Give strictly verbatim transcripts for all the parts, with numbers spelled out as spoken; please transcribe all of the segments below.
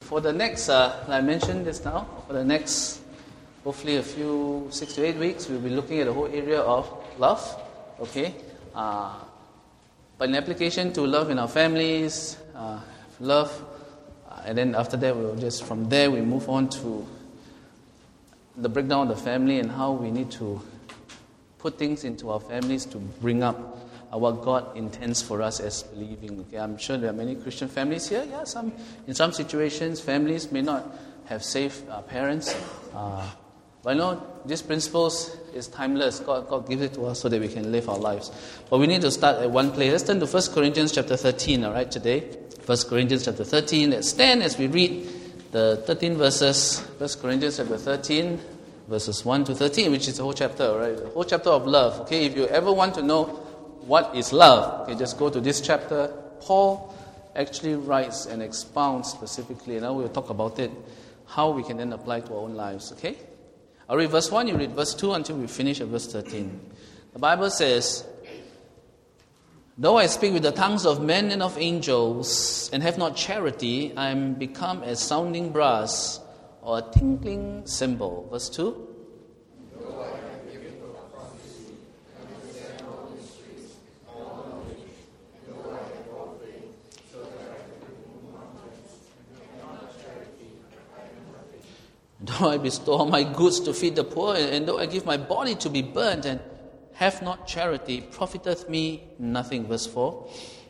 for the next, uh, like I mentioned just now, for the next, hopefully a few, six to eight weeks, we'll be looking at the whole area of love, okay? Uh, but in application to love in our families, uh, love, uh, and then after that, we'll just, from there, we move on to the breakdown of the family and how we need to put things into our families to bring up uh, what God intends for us as believing. Okay, I'm sure there are many Christian families here. Yeah, some in some situations, families may not have safe uh, parents. Uh, but you know, these principles is timeless. God, God gives it to us so that we can live our lives. But we need to start at one place. Let's turn to First Corinthians chapter thirteen, all right, today. First Corinthians chapter thirteen. Let's stand as we read the thirteen verses. First Corinthians chapter thirteen, verses one to thirteen, which is the whole chapter, right? The whole chapter of love. Okay, if you ever want to know what is love, okay, just go to this chapter. Paul actually writes and expounds specifically, and I will talk about it, how we can then apply to our own lives, okay? I'll read verse one, you read verse two until we finish at verse thirteen. The Bible says, "Though I speak with the tongues of men and of angels, and have not charity, I am become as sounding brass, or a tinkling cymbal." Verse two. "Though I bestow all my goods to feed the poor, and though I give my body to be burnt, and have not charity, profiteth me nothing." Verse four.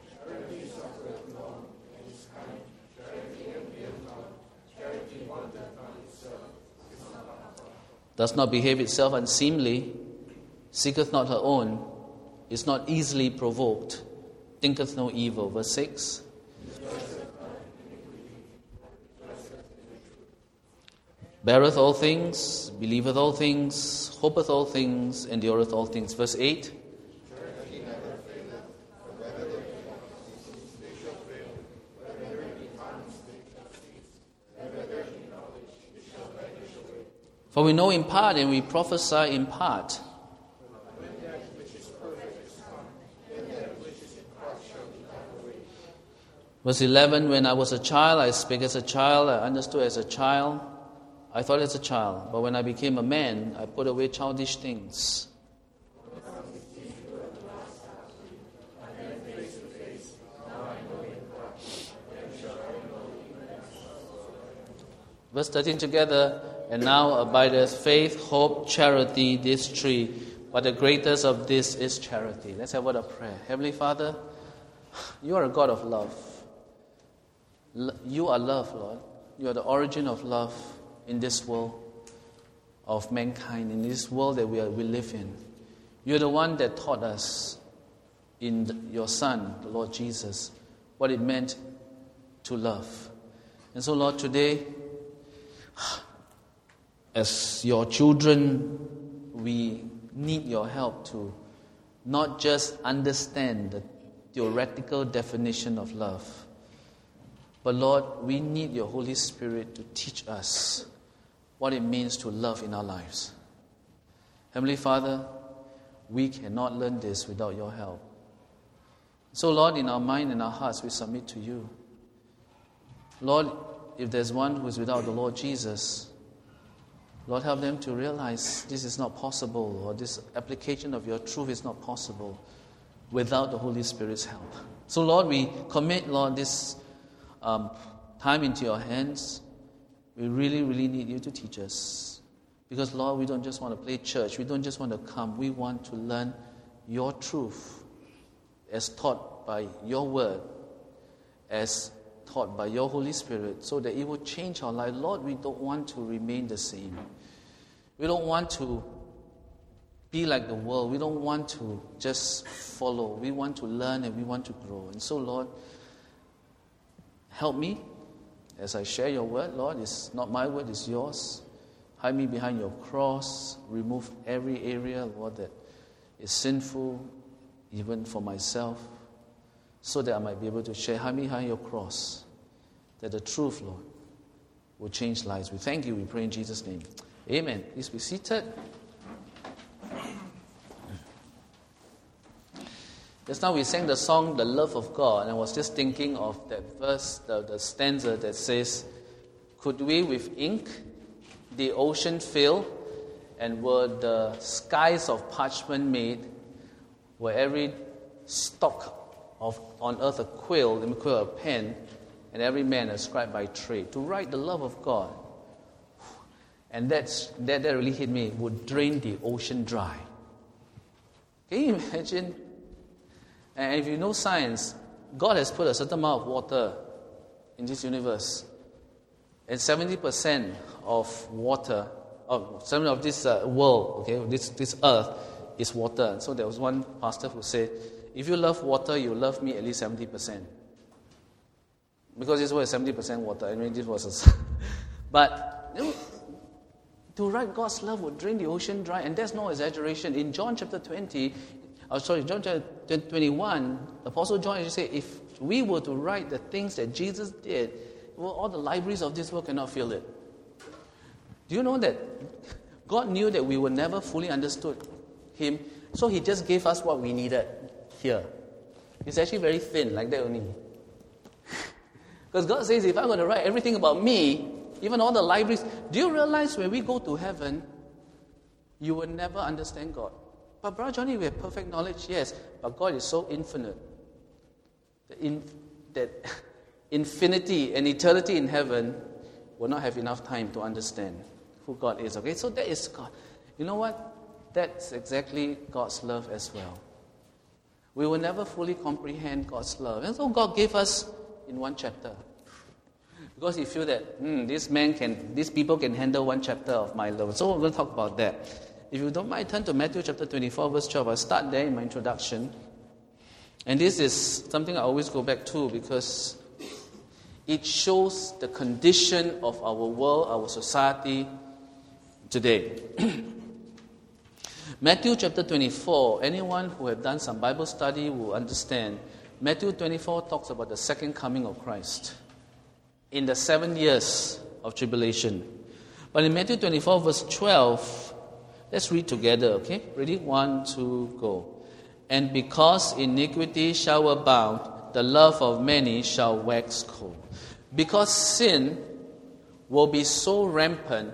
"Does not behave itself unseemly, seeketh not her own, is not easily provoked, thinketh no evil." Verse six. "Beareth all things, believeth all things, hopeth all things, endureth all things." Verse eight. "For we know in part, and we prophesy in part." Verse eleven, "When I was a child, I spake as a child, I understood as a child, I thought as a child. But when I became a man, I put away childish things." Verse thirteen together. "And now abideth faith, hope, charity, these three. But the greatest of this is charity." Let's have a word of prayer. Heavenly Father, you are a God of love. You are love, Lord. You are the origin of love in this world of mankind, in this world that we, are, we live in. You're the one that taught us in the, your Son, the Lord Jesus, what it meant to love. And so, Lord, today, as your children, we need your help to not just understand the theoretical definition of love, but Lord, we need your Holy Spirit to teach us what it means to love in our lives. Heavenly Father, we cannot learn this without your help. So Lord, in our mind and our hearts, we submit to you. Lord, if there's one who is without the Lord Jesus, Lord, help them to realize this is not possible, or this application of your truth is not possible without the Holy Spirit's help. So Lord, we commit, Lord, this um, time into your hands. We really, really need you to teach us. Because, Lord, we don't just want to play church. We don't just want to come. We want to learn your truth as taught by your word, as taught by your Holy Spirit, so that it will change our life. Lord, we don't want to remain the same. We don't want to be like the world. We don't want to just follow. We want to learn and we want to grow. And so, Lord, help me as I share your word. Lord, it's not my word, it's yours. Hide me behind your cross. Remove every area, Lord, that is sinful, even for myself, so that I might be able to share. Hide me behind your cross, that the truth, Lord, will change lives. We thank you. We pray in Jesus' name. Amen. Please be seated. Just now we sang the song, "The Love of God," and I was just thinking of that verse, the, the stanza that says, Could we with ink the ocean fill, and were the skies of parchment made, were every stalk of on earth a quill, the quill a pen, and every man a scribe by trade, to write the love of God. And that's, that, that really hit me, would drain the ocean dry. Can you imagine? And if you know science, God has put a certain amount of water in this universe. And seventy percent of water, of seventy of this uh, world, okay, this, this earth is water. So there was one pastor who said, if you love water, you love me at least seventy percent. Because this was seventy percent water. I mean, this was a... But, you know, to write God's love would drain the ocean dry, and that's no exaggeration. In John chapter twenty, oh, sorry, John chapter twenty-one, Apostle John actually said, if we were to write the things that Jesus did, well, all the libraries of this world cannot fill it. Do you know that God knew that we would never fully understood Him, so He just gave us what we needed here. It's actually very thin, like that only. Because God says, if I'm going to write everything about me, even all the libraries, do you realize when we go to heaven, you will never understand God? But Brother Johnny, we have perfect knowledge, yes, but God is so infinite. That, in, that infinity and eternity in heaven will not have enough time to understand who God is. Okay, so that is God. You know what? That's exactly God's love as well. We will never fully comprehend God's love. And so God gave us in one chapter. Because He feel that, hmm, this man can, these people can handle one chapter of my love. So we're going to talk about that. If you don't mind, turn to Matthew chapter twenty-four, verse twelve. I'll start there in my introduction. And this is something I always go back to because it shows the condition of our world, our society today. Matthew chapter twenty-four, anyone who have done some Bible study will understand. Matthew twenty-four talks about the second coming of Christ in the seven years of tribulation. But in Matthew twenty-four, verse twelve, let's read together, okay? Ready? One, two, go. And because iniquity shall abound, the love of many shall wax cold. Because sin will be so rampant.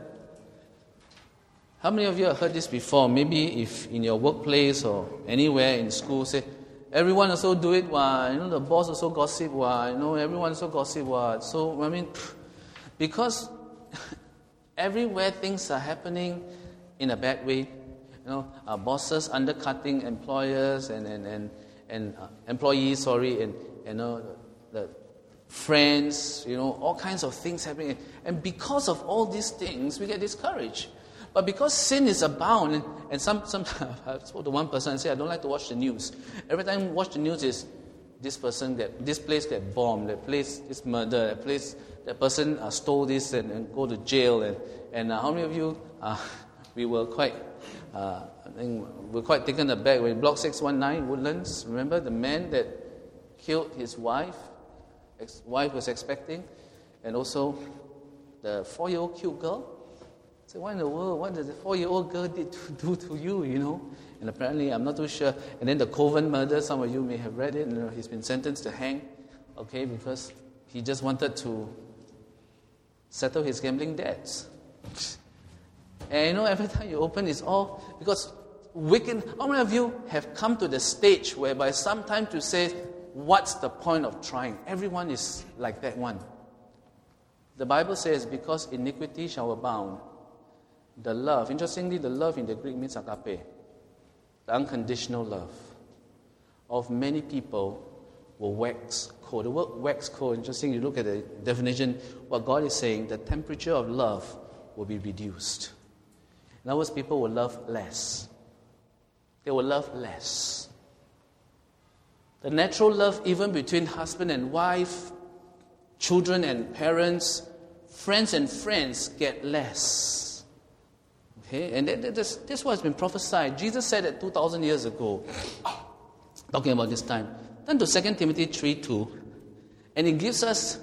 How many of you have heard this before? Maybe if in your workplace or anywhere in school, say, everyone also do it, why? You know, the boss also gossip, why? You know, everyone also gossip, why? So, I mean, because everywhere things are happening in a bad way. You know, our bosses undercutting employers and and and, and uh, employees, sorry, and you know, the, the friends, you know, all kinds of things happening. And because of all these things, we get discouraged. But because sin is abound, and, and some sometimes I spoke to one person and said, I don't like to watch the news. Every time I watch the news is this person that this place get bombed, that place is murder, that place that person uh, stole this and, and go to jail. And and uh, how many of you uh, we were quite uh, I think we were quite taken aback when Block six one nine Woodlands. Remember the man that killed his wife, ex- wife was expecting, and also the four-year-old cute girl. So what in the world, what did the four-year-old girl did to do to you, you know? And apparently, I'm not too sure. And then the Coven murder, some of you may have read it. You know, he's been sentenced to hang, okay, because he just wanted to settle his gambling debts. And you know, every time you open, it's all because wicked. How many of you have come to the stage whereby sometimes you say, what's the point of trying? Everyone is like that one. The Bible says, because iniquity shall abound, the love, interestingly, the love in the Greek means agape, the unconditional love of many people will wax cold. The word wax cold, interesting, you look at the definition, what God is saying, the temperature of love will be reduced. In other words, people will love less. They will love less. The natural love, even between husband and wife, children and parents, friends and friends, get less. Okay, and this, this was been prophesied. Jesus said it two thousand years ago, talking about this time. Turn to Second Timothy three two, and it gives us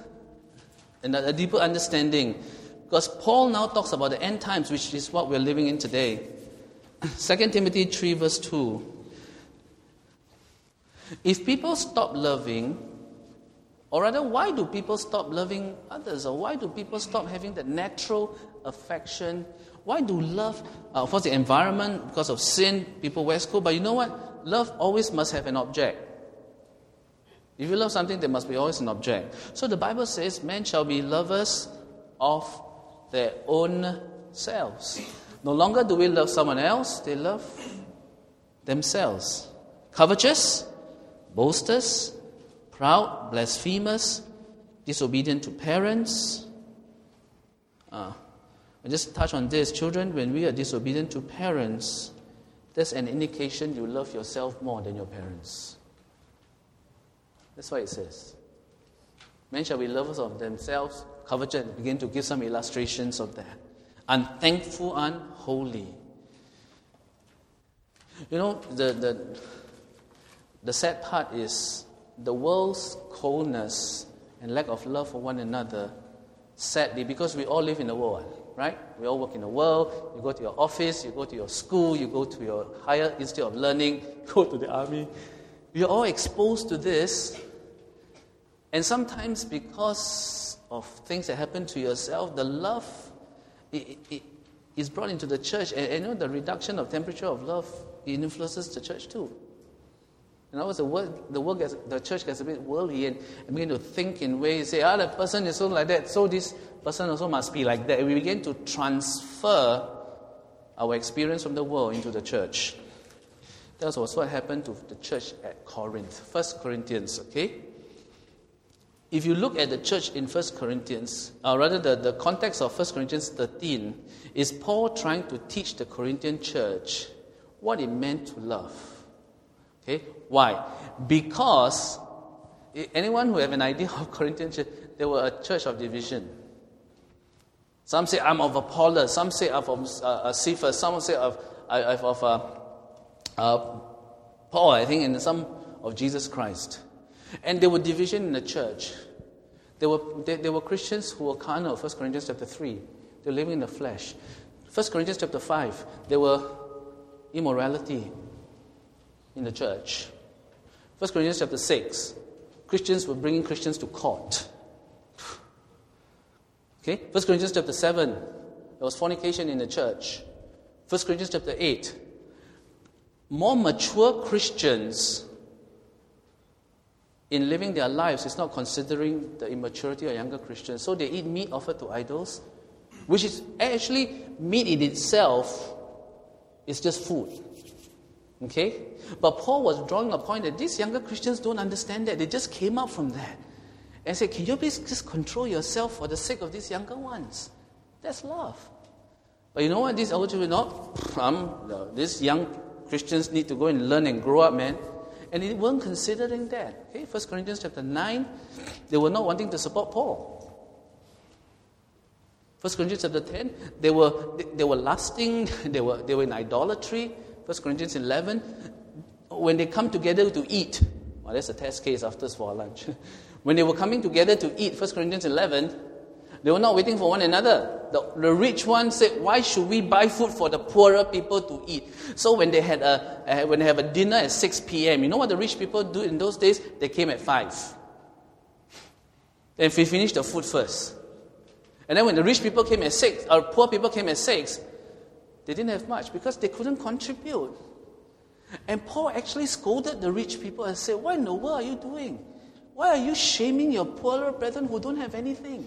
a deeper understanding, because Paul now talks about the end times, which is what we're living in today. Second Timothy three verse two. If people stop loving Or rather, why do people stop loving others? Or why do people stop having that natural affection? Why do love, uh, of course, the environment, because of sin, people wear clothes. But you know what? Love always must have an object. If you love something, there must be always an object. So the Bible says, men shall be lovers of their own selves. No longer do we love someone else, they love themselves. Covetous, boasters, proud, blasphemers, disobedient to parents. Uh, I just touch on this. Children, when we are disobedient to parents, that's an indication you love yourself more than your parents. That's what it says. Men shall be lovers of themselves, covetous, begin to give some illustrations of that. Unthankful, unholy. You know, the, the, the sad part is the world's coldness and lack of love for one another, sadly, because we all live in the world, right? We all work in the world. You go to your office, you go to your school, you go to your higher institute of learning, go to the army. You're all exposed to this. And sometimes because of things that happen to yourself, the love it, it, is brought into the church. And, and you know, the reduction of temperature of love, it influences the church too. In other words, the, world, the, world gets, the church gets a bit worldly and, and begin to think in ways, say, ah, that person is so like that, so this person also must be like that. And we begin to transfer our experience from the world into the church. That was what happened to the church at Corinth. First Corinthians, okay? If you look at the church in First Corinthians, or rather the, the context of First Corinthians thirteen, is Paul trying to teach the Corinthian church what it meant to love. Okay? Why? Because anyone who have an idea of Corinthian church, they were a church of division. Some say, I'm of Apollos. Some say, I'm of uh, Cephas. Some say, of, of, of uh, uh, Paul, I think, and some of Jesus Christ. And there were division in the church. There were, there, there were Christians who were carnal, First Corinthians chapter three. They were living in the flesh. First Corinthians chapter five, there were immorality in the church. First Corinthians chapter six, Christians were bringing Christians to court. Okay? First Corinthians chapter seven, there was fornication in the church. First Corinthians chapter eight, more mature Christians in living their lives is not considering the immaturity of younger Christians. So they eat meat offered to idols, which is actually meat in itself is just food. Okay? But Paul was drawing a point that these younger Christians don't understand that. They just came up from that and said, can you please just control yourself for the sake of these younger ones? That's love. But you know what? These older children, no, um, these young Christians need to go and learn and grow up, man. And they weren't considering that. Okay, First Corinthians chapter nine, they were not wanting to support Paul. First Corinthians chapter ten, they were they, they were lusting, they were they were in idolatry. First Corinthians eleven, when they come together to eat, well, that's a test case after for our lunch. When they were coming together to eat, First Corinthians eleven, they were not waiting for one another. The, the rich one said, why should we buy food for the poorer people to eat? So when they had a uh, when they have a dinner at six p.m., you know what the rich people do in those days? They came at five. Then we finished the food first. And then when the rich people came at six, or poor people came at six, they didn't have much because they couldn't contribute. And Paul actually scolded the rich people and said, what in the world are you doing? Why are you shaming your poorer brethren who don't have anything?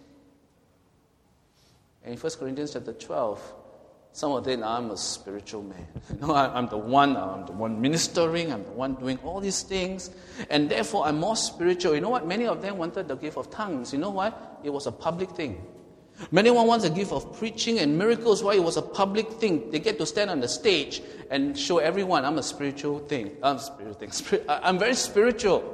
And in First Corinthians chapter twelve, some of them, I'm a spiritual man. You know, I'm the one, I'm the one ministering, I'm the one doing all these things, and therefore I'm more spiritual. You know what? Many of them wanted the gift of tongues. You know why? It was a public thing. Many one wants a gift of preaching and miracles. Why? It was a public thing. They get to stand on the stage and show everyone, I'm a spiritual thing. I'm a spiritual thing. I'm very spiritual.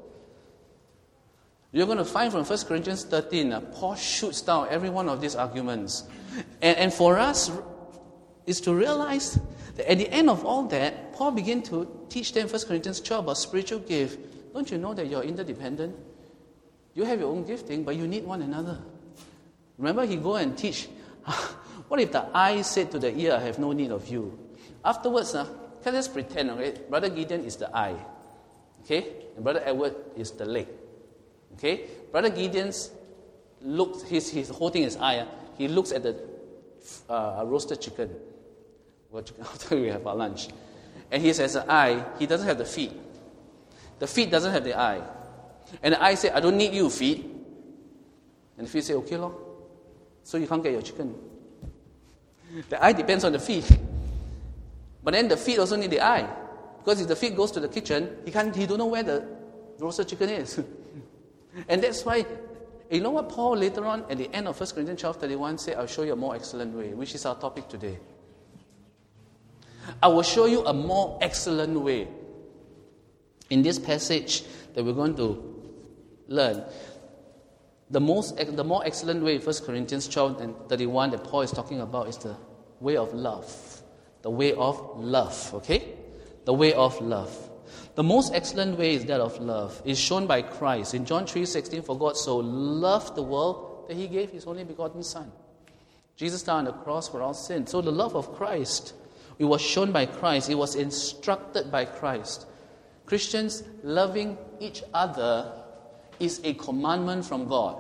You're going to find from First Corinthians thirteen, uh, Paul shoots down every one of these arguments. And, and for us, is to realize that at the end of all that, Paul began to teach them First Corinthians twelve about spiritual gift. Don't you know that you're interdependent? You have your own gifting, but you need one another. Remember, he go and teach. What if the eye said to the ear, I have no need of you? Afterwards, uh, let's pretend, okay? Brother Gideon is the eye. Okay? And Brother Edward is the leg. Okay? Brother Gideon's looks, he's, he's holding his eye. Uh, he looks at the uh, roasted chicken. After we have our lunch. And he has an eye, he doesn't have the feet. The feet doesn't have the eye. And the eye said, I don't need you, feet. And the feet say, okay, Lord. So you can't get your chicken. The eye depends on the feet. But then the feet also need the eye. Because if the feet goes to the kitchen, he can't he don't know where the roasted chicken is. And that's why, you know what Paul later on at the end of First Corinthians twelve thirty-one said, I'll show you a more excellent way, which is our topic today. I will show you a more excellent way. In this passage that we're going to learn, the most the more excellent way, First Corinthians twelve and thirty-one, that Paul is talking about is the way of love. The way of love, okay? The way of love. The most excellent way is that of love. It's shown by Christ. In John three sixteen, for God so loved the world that he gave his only begotten Son. Jesus died on the cross for our sins. So the love of Christ, it was shown by Christ. It was instructed by Christ. Christians loving each other is a commandment from God.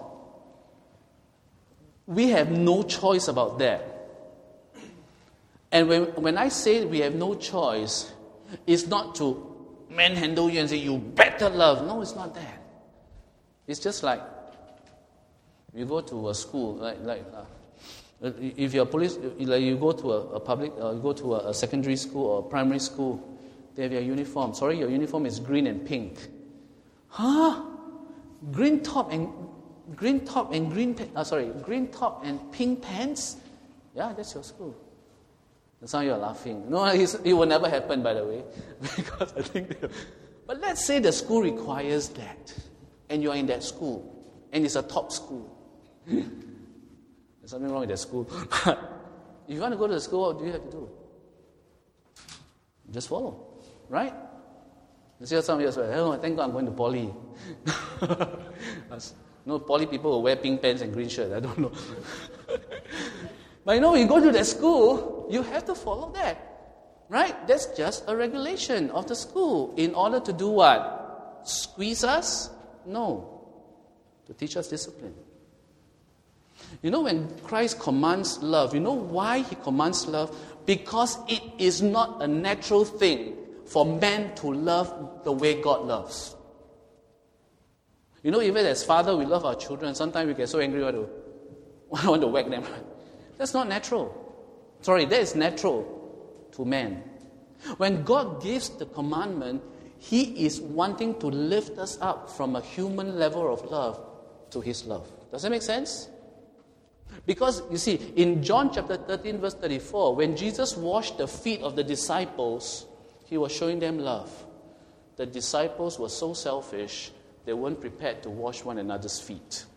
We have no choice about that. And when, when I say we have no choice, it's not to manhandle you and say, you better love. No, it's not that. It's just like, you go to a school, like, like uh, if you're a police, like you go to a, a public, uh, you go to a, a secondary school or a primary school, they have your uniform. Sorry, your uniform is green and pink. Huh? Green top and green top and green, uh, sorry, green top and pink pants? Yeah, that's your school. Some of you are laughing. No, it will never happen, by the way, because I think. They, but let's say the school requires that, and you are in that school, and it's a top school. There's something wrong with that school. If you want to go to the school, what do you have to do? Just follow, right? You see, some of you say, "Oh, thank God I'm going to poly." No, poly people will wear pink pants and green shirts. I don't know. But you know, when you go to that school, you have to follow that. Right? That's just a regulation of the school. In order to do what? Squeeze us? No. To teach us discipline. You know, when Christ commands love, you know why he commands love? Because it is not a natural thing for man to love the way God loves. You know, even as father, we love our children. Sometimes we get so angry, we want to, want to whack them. That's not natural. Sorry, that is natural to man. When God gives the commandment, he is wanting to lift us up from a human level of love to his love. Does that make sense? Because, you see, in John chapter thirteen, verse thirty-four, when Jesus washed the feet of the disciples, he was showing them love. The disciples were so selfish, they weren't prepared to wash one another's feet.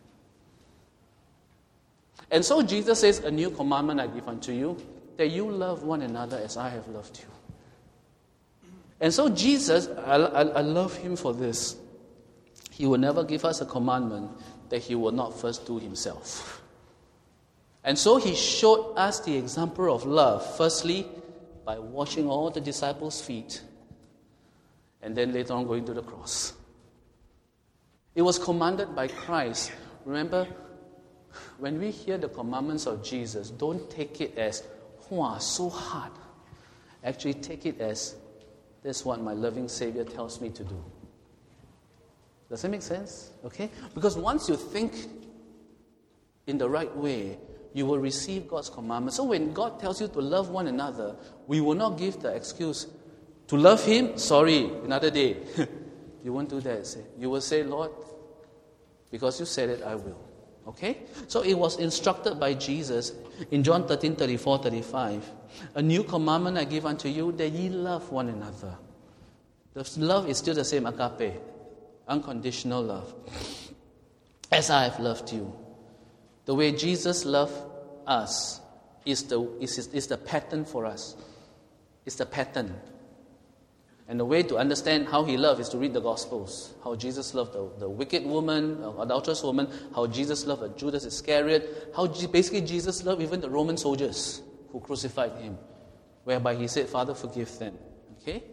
And so Jesus says, a new commandment I give unto you, that you love one another as I have loved you. And so Jesus, I, I, I love him for this. He will never give us a commandment that he will not first do himself. And so he showed us the example of love, firstly, by washing all the disciples' feet, and then later on going to the cross. It was commanded by Christ. Remember, when we hear the commandments of Jesus, don't take it as, wow, so hard. Actually, take it as, that's what my loving Savior tells me to do. Does that make sense? Okay? Because once you think in the right way, you will receive God's commandments. So when God tells you to love one another, we will not give the excuse to love him. Sorry, another day. You won't do that. You will say, Lord, because you said it, I will. Okay? So it was instructed by Jesus in John thirteen, thirty-four, thirty-five. A new commandment I give unto you, that ye love one another. The love is still the same, agape. Unconditional love. As I have loved you. The way Jesus loved us is the, is, is the pattern for us. It's the pattern. And the way to understand how he loved is to read the Gospels. How Jesus loved the, the wicked woman, the adulterous woman. How Jesus loved Judas Iscariot. How basically Jesus loved even the Roman soldiers who crucified him. Whereby he said, Father, forgive them. Okay?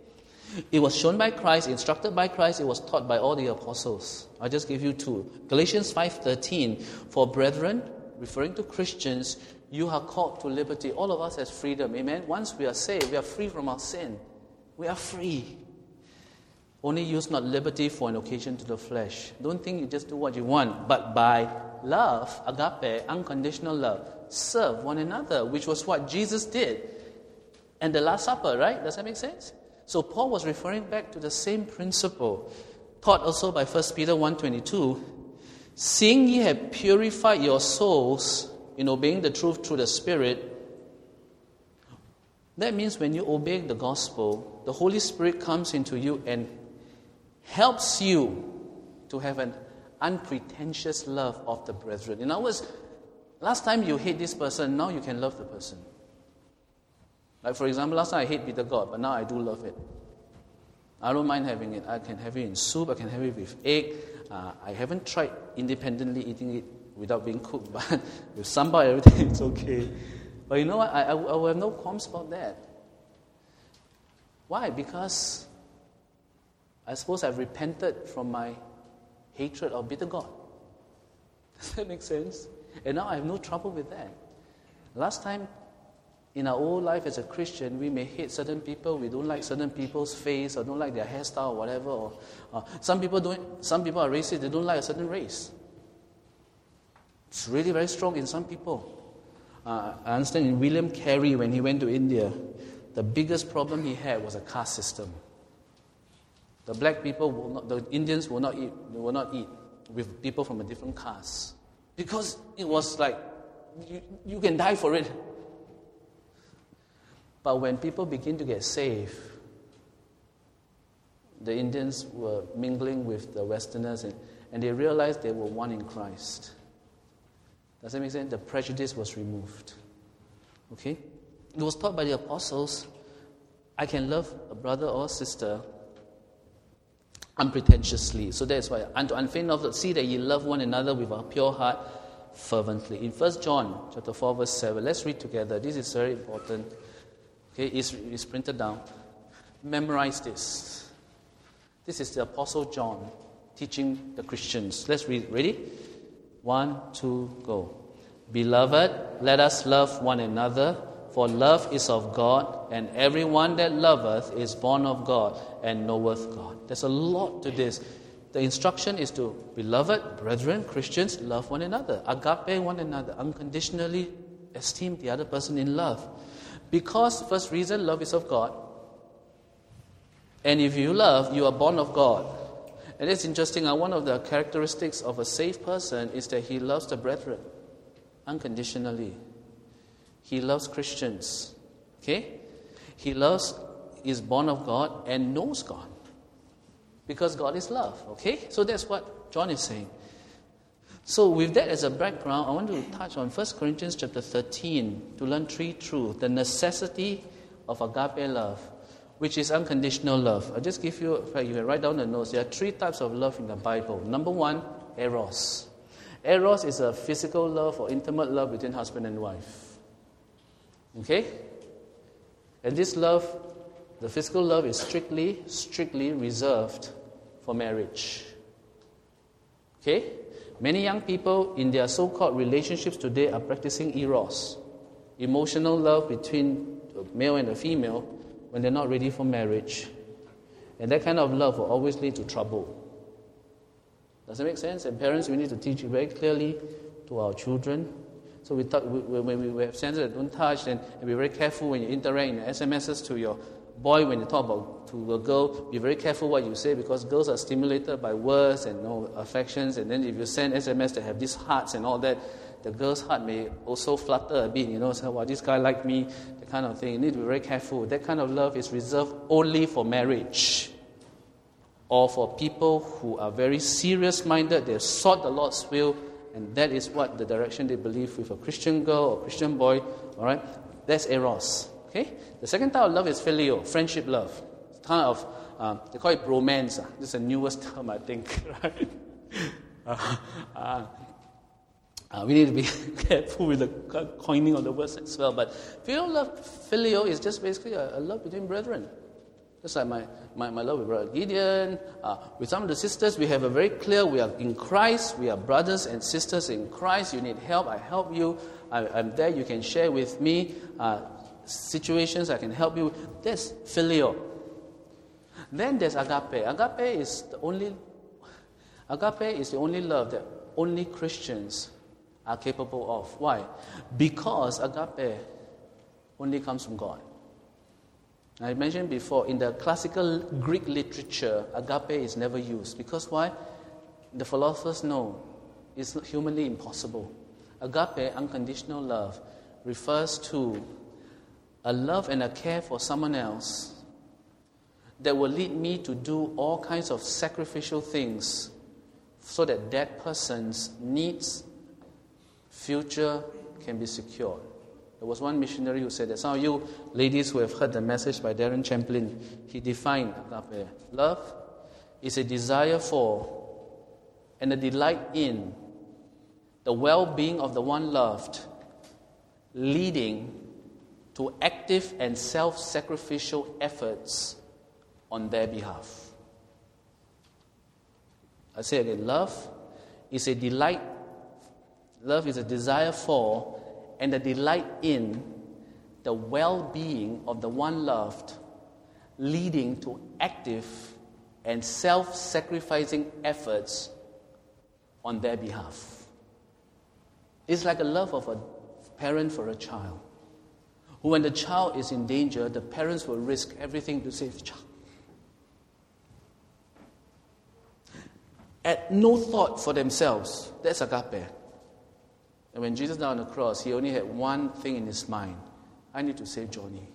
It was shown by Christ, instructed by Christ, it was taught by all the apostles. I'll just give you two. Galatians five thirteen, for brethren, referring to Christians, you are called to liberty. All of us has freedom, amen? Once we are saved, we are free from our sin. We are free. Only use not liberty for an occasion to the flesh. Don't think you just do what you want, but by love, agape, unconditional love, serve one another, which was what Jesus did. And the Last Supper, right? Does that make sense? So Paul was referring back to the same principle, taught also by First Peter one twenty-two, seeing ye have purified your souls in obeying the truth through the Spirit. That means when you obey the gospel, the Holy Spirit comes into you and helps you to have an unpretentious love of the brethren. In other words, last time you hate this person, now you can love the person. Like for example, last time I hate bitter gourd, but now I do love it. I don't mind having it. I can have it in soup, I can have it with egg. Uh, I haven't tried independently eating it without being cooked, but with sambal, everything, it's okay. But you know what? I, I, I will have no qualms about that. Why? Because I suppose I've repented from my hatred of bitter gourd. Does that make sense? And now I have no trouble with that. Last time, in our old life as a Christian, we may hate certain people, we don't like certain people's face, or don't like their hairstyle, or whatever. Or uh, some people don't. Some people are racist; they don't like a certain race. It's really very strong in some people. Uh, I understand in William Carey, when he went to India, the biggest problem he had was a caste system. The black people will not, the Indians will not eat. They will not eat with people from a different caste because it was like you, you can die for it. But when people begin to get saved, the Indians were mingling with the Westerners and, and they realized they were one in Christ. Does that make sense? The prejudice was removed. Okay? It was taught by the apostles, I can love a brother or a sister unpretentiously. So that's why, and to unfeigned love, see that ye love one another with a pure heart fervently. In First John chapter four, verse seven, let's read together. This is very important. Okay, it's, it's printed down. Memorize this. This is the Apostle John teaching the Christians. Let's read. Ready? One, two, go. Beloved, let us love one another, for love is of God, and everyone that loveth is born of God and knoweth God. There's a lot to this. The instruction is to, beloved, brethren, Christians, love one another. Agape one another. Unconditionally esteem the other person in love. Because, first reason, love is of God. And if you love, you are born of God. And it's interesting, uh, one of the characteristics of a saved person is that he loves the brethren unconditionally. He loves Christians. Okay? He loves, is born of God and knows God. Because God is love. Okay? So that's what John is saying. So with that as a background, I want to touch on First Corinthians chapter thirteen to learn three truths. The necessity of agape love, which is unconditional love. I'll just give you, you can write down the notes. There are three types of love in the Bible. Number one, eros. Eros is a physical love or intimate love between husband and wife. Okay? And this love, the physical love is strictly, strictly reserved for marriage. Okay? Many young people in their so-called relationships today are practicing eros, emotional love between a male and a female when they're not ready for marriage. And that kind of love will always lead to trouble. Does that make sense? And parents, we need to teach it very clearly to our children. So we talk, we, when we have sense that don't touch, and, and be very careful when you interact in S M Ses to your boy, when you talk about to a girl, be very careful what you say, because girls are stimulated by words and you know, affections, and then if you send S M S that have these hearts and all that, the girl's heart may also flutter a bit, you know, say, well, this guy like me, that kind of thing. You need to be very careful. That kind of love is reserved only for marriage or for people who are very serious-minded. They've sought the Lord's will, and that is what the direction they believe with a Christian girl or Christian boy, all right? That's eros. Okay? The second type of love is phileo, friendship love. It's kind of, um, they call it bromance. Uh. This is the newest term, I think. Right? uh, uh, uh, we need to be careful with the coining of the words as well. But phileo love, phileo is just basically a, a love between brethren. Just like my, my, my love with Brother Gideon, uh, with some of the sisters, we have a very clear, we are in Christ, we are brothers and sisters in Christ. You need help, I help you. I, I'm there, you can share with me uh, situations, I can help you. That's filial. Then there's agape. Agape is the only, agape is the only love that only Christians are capable of. Why? Because agape only comes from God. I mentioned before, in the classical Greek literature, agape is never used. Because why? The philosophers know it's humanly impossible. Agape, unconditional love, refers to a love and a care for someone else that will lead me to do all kinds of sacrificial things so that that person's needs, future, can be secured. There was one missionary who said that. Some of you ladies who have heard the message by Darren Champlin, he defined agape. Love is a desire for and a delight in the well-being of the one loved, leading to active and self-sacrificial efforts on their behalf. I say again, love is a delight, love is a desire for and a delight in the well-being of the one loved, leading to active and self-sacrificing efforts on their behalf. It's like a love of a parent for a child, who when the child is in danger, the parents will risk everything to save the child. At no thought for themselves. That's agape. And when Jesus died on the cross, he only had one thing in his mind. I need to save Johnny.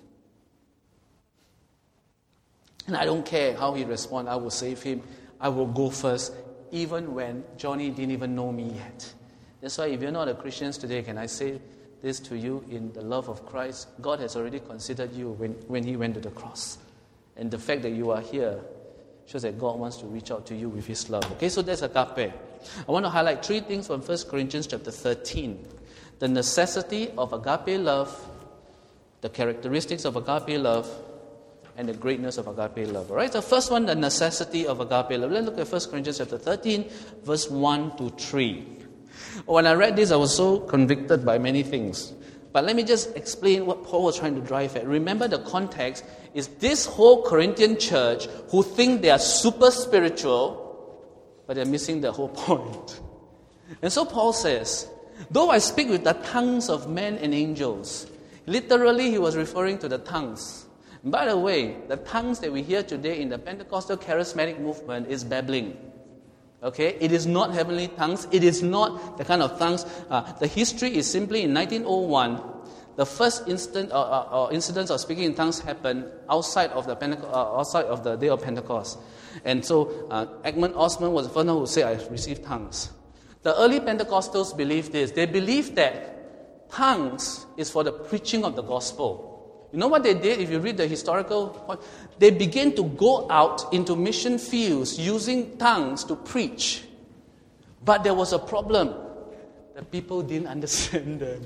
And I don't care how he responds. I will save him. I will go first, even when Johnny didn't even know me yet. That's why if you're not a Christian today, can I say this to you in the love of Christ? God has already considered you when, when he went to the cross. And the fact that you are here shows that God wants to reach out to you with his love. Okay, so that's agape. I want to highlight three things from First Corinthians chapter thirteen. The necessity of agape love, the characteristics of agape love, and the greatness of agape love. All right, the first one, the necessity of agape love. Let's look at First Corinthians chapter thirteen, verse one to three. When I read this, I was so convicted by many things. But let me just explain what Paul was trying to drive at. Remember, the context is this whole Corinthian church who think they are super spiritual, but they're missing the whole point. And so Paul says, though I speak with the tongues of men and angels, literally he was referring to the tongues. And by the way, the tongues that we hear today in the Pentecostal charismatic movement is babbling. Okay, it is not heavenly tongues. It is not the kind of tongues. Uh, the history is simply in nineteen oh one, the first instant or uh, uh, incidents of speaking in tongues happened outside of the Penteco- uh, outside of the day of Pentecost. And so uh, Edmund Osman was the first one who said, "I received tongues." The early Pentecostals believed this. They believed that tongues is for the preaching of the gospel. You know what they did? If you read the historical point, they began to go out into mission fields using tongues to preach. But there was a problem. The people didn't understand them.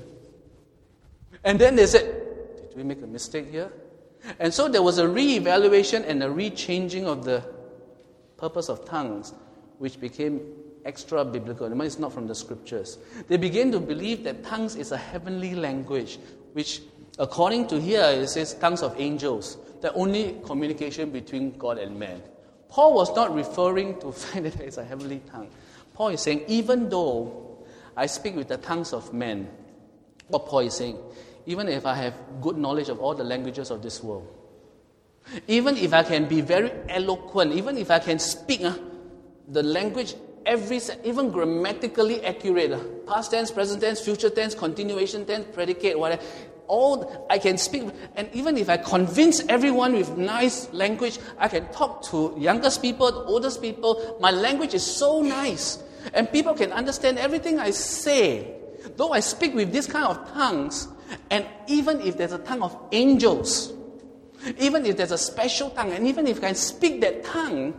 And then they said, did we make a mistake here? And so there was a re-evaluation and a re-changing of the purpose of tongues, which became extra biblical. It's not from the scriptures. They began to believe that tongues is a heavenly language, which according to here, it says tongues of angels, the only communication between God and man. Paul was not referring to find that it's a heavenly tongue. Paul is saying, even though I speak with the tongues of men, what Paul is saying, even if I have good knowledge of all the languages of this world, even if I can be very eloquent, even if I can speak uh, the language every, even grammatically accurate, uh, past tense, present tense, future tense, continuation tense, predicate, whatever, all I can speak, and even if I convince everyone with nice language, I can talk to youngest people, the oldest people. My language is so nice, and people can understand everything I say. Though I speak with this kind of tongues, and even if there's a tongue of angels, even if there's a special tongue, and even if I can speak that tongue,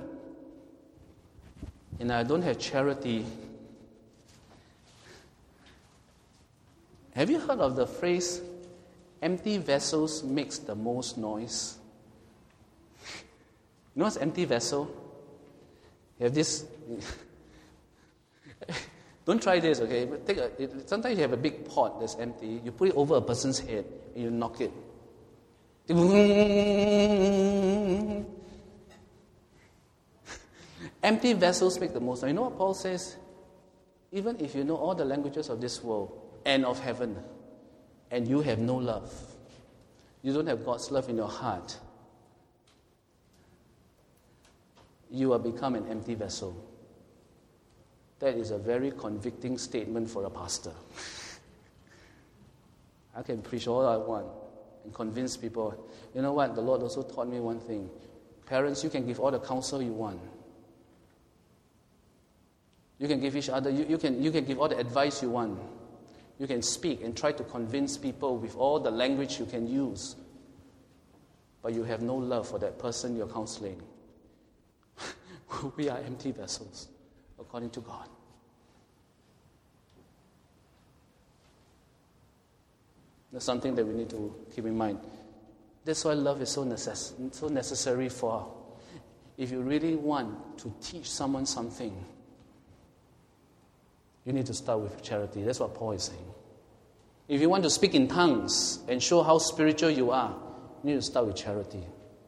and I don't have charity. Have you heard of the phrase, empty vessels makes the most noise? You know what's empty vessel? You have this. Don't try this, okay? But take a, it, sometimes you have a big pot that's empty. You put it over a person's head and you knock it. Empty vessels make the most. Now, you know what Paul says? Even if you know all the languages of this world and of heaven, and you have no love, you don't have God's love in your heart, you will become an empty vessel. That is a very convicting statement for a pastor. I can preach all I want and convince people. You know what? The Lord also taught me one thing. Parents, you can give all the counsel you want. You can give each other, you, you, can, you can give all the advice you want. You can speak and try to convince people with all the language you can use. But you have no love for that person you're counseling. We are empty vessels, according to God. That's something that we need to keep in mind. That's why love is so, necess- so necessary for, if you really want to teach someone something, you need to start with charity. That's what Paul is saying. If you want to speak in tongues and show how spiritual you are, you need to start with charity.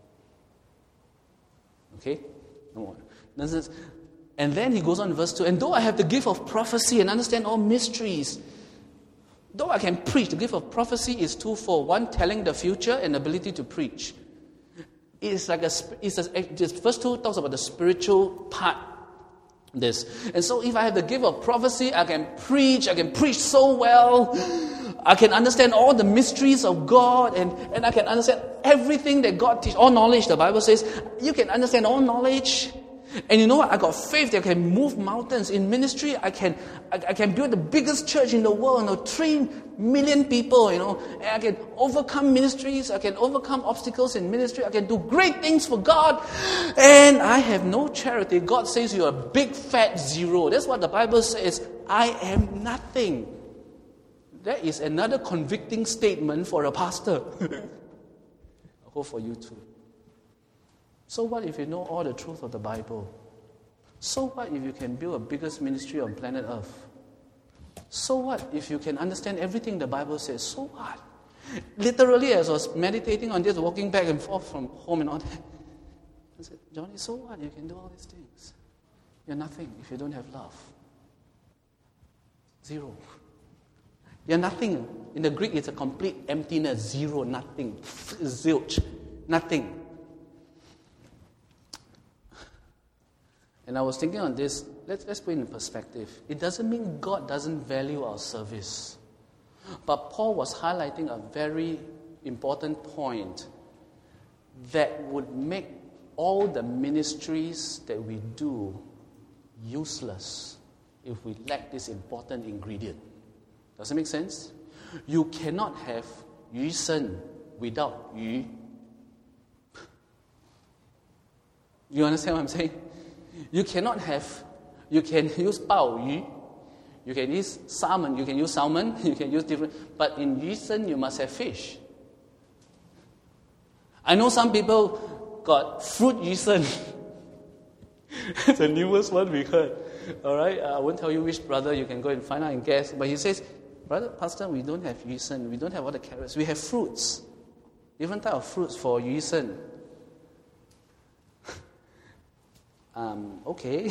Okay? No more. And then he goes on in verse two, and though I have the gift of prophecy and understand all mysteries, though I can preach, the gift of prophecy is twofold. One, telling the future and ability to preach. It's like a, it's a, this first two talks about the spiritual part. This. And so if I have the gift of prophecy, I can preach, I can preach so well. I can understand all the mysteries of God, and, and I can understand everything that God teaches. All knowledge, the Bible says, you can understand all knowledge. And you know what? I got faith that I can move mountains in ministry. I can I, I can build the biggest church in the world, you know, three million people, you know. And I can overcome ministries. I can overcome obstacles in ministry. I can do great things for God. And I have no charity. God says you're a big fat zero. That's what the Bible says. I am nothing. That is another convicting statement for a pastor. I hope for you too. So what if you know all the truth of the Bible? So what if you can build a biggest ministry on planet Earth? So what if you can understand everything the Bible says? So what? Literally, as I was meditating on this, walking back and forth from home and all that, I said, Johnny, so what? You can do all these things. You're nothing if you don't have love. Zero. You're nothing. In the Greek, it's a complete emptiness. Zero, nothing. Zilch. Nothing. And I was thinking on this, let's, let's put it in perspective. It doesn't mean God doesn't value our service. But Paul was highlighting a very important point that would make all the ministries that we do useless if we lack this important ingredient. Does it make sense? You cannot have Yu Shen without Yu. You understand what I'm saying? You cannot have, you can use Bao Yu, you can use salmon, you can use salmon, you can use different, but in Yu Shen you must have fish. I know some people got fruit Yu Shen. The newest one we heard. Alright, I won't tell you which brother, you can go and find out and guess. But he says, brother, pastor, we don't have Yu Shen, we don't have all the carrots, we have fruits. Different type of fruits for Yu Shen. Um, okay.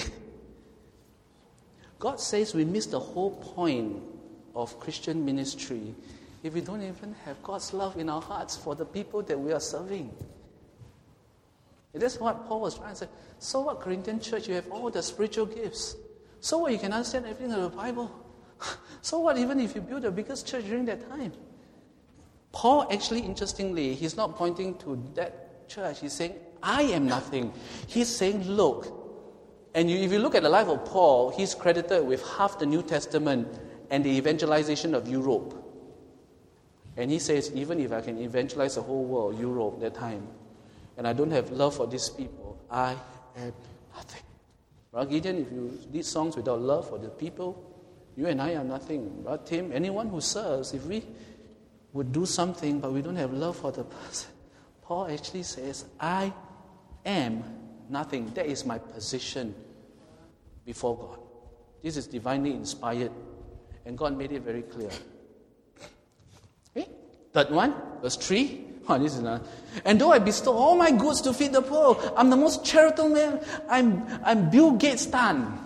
God says we miss the whole point of Christian ministry if we don't even have God's love in our hearts for the people that we are serving. And that's what Paul was trying to say. So what, Corinthian church, you have all the spiritual gifts. So what, you can understand everything in the Bible. So what, even if you build the biggest church during that time? Paul actually, interestingly, he's not pointing to that church. He's saying, I am nothing. He's saying, look. And you, if you look at the life of Paul, he's credited with half the New Testament and the evangelization of Europe. And he says, even if I can evangelize the whole world, Europe, that time, and I don't have love for these people, I am nothing. Right, Gideon, if you lead songs without love for the people, you and I are nothing. Right, Tim, anyone who serves, if we would do something but we don't have love for the person, Paul actually says, I am nothing. That is my position before God. This is divinely inspired, and God made it very clear. Okay? Third one, verse three. Oh, this is not. And though I bestow all my goods to feed the poor, I'm the most charitable man. I'm, I'm Bill Gates Tan.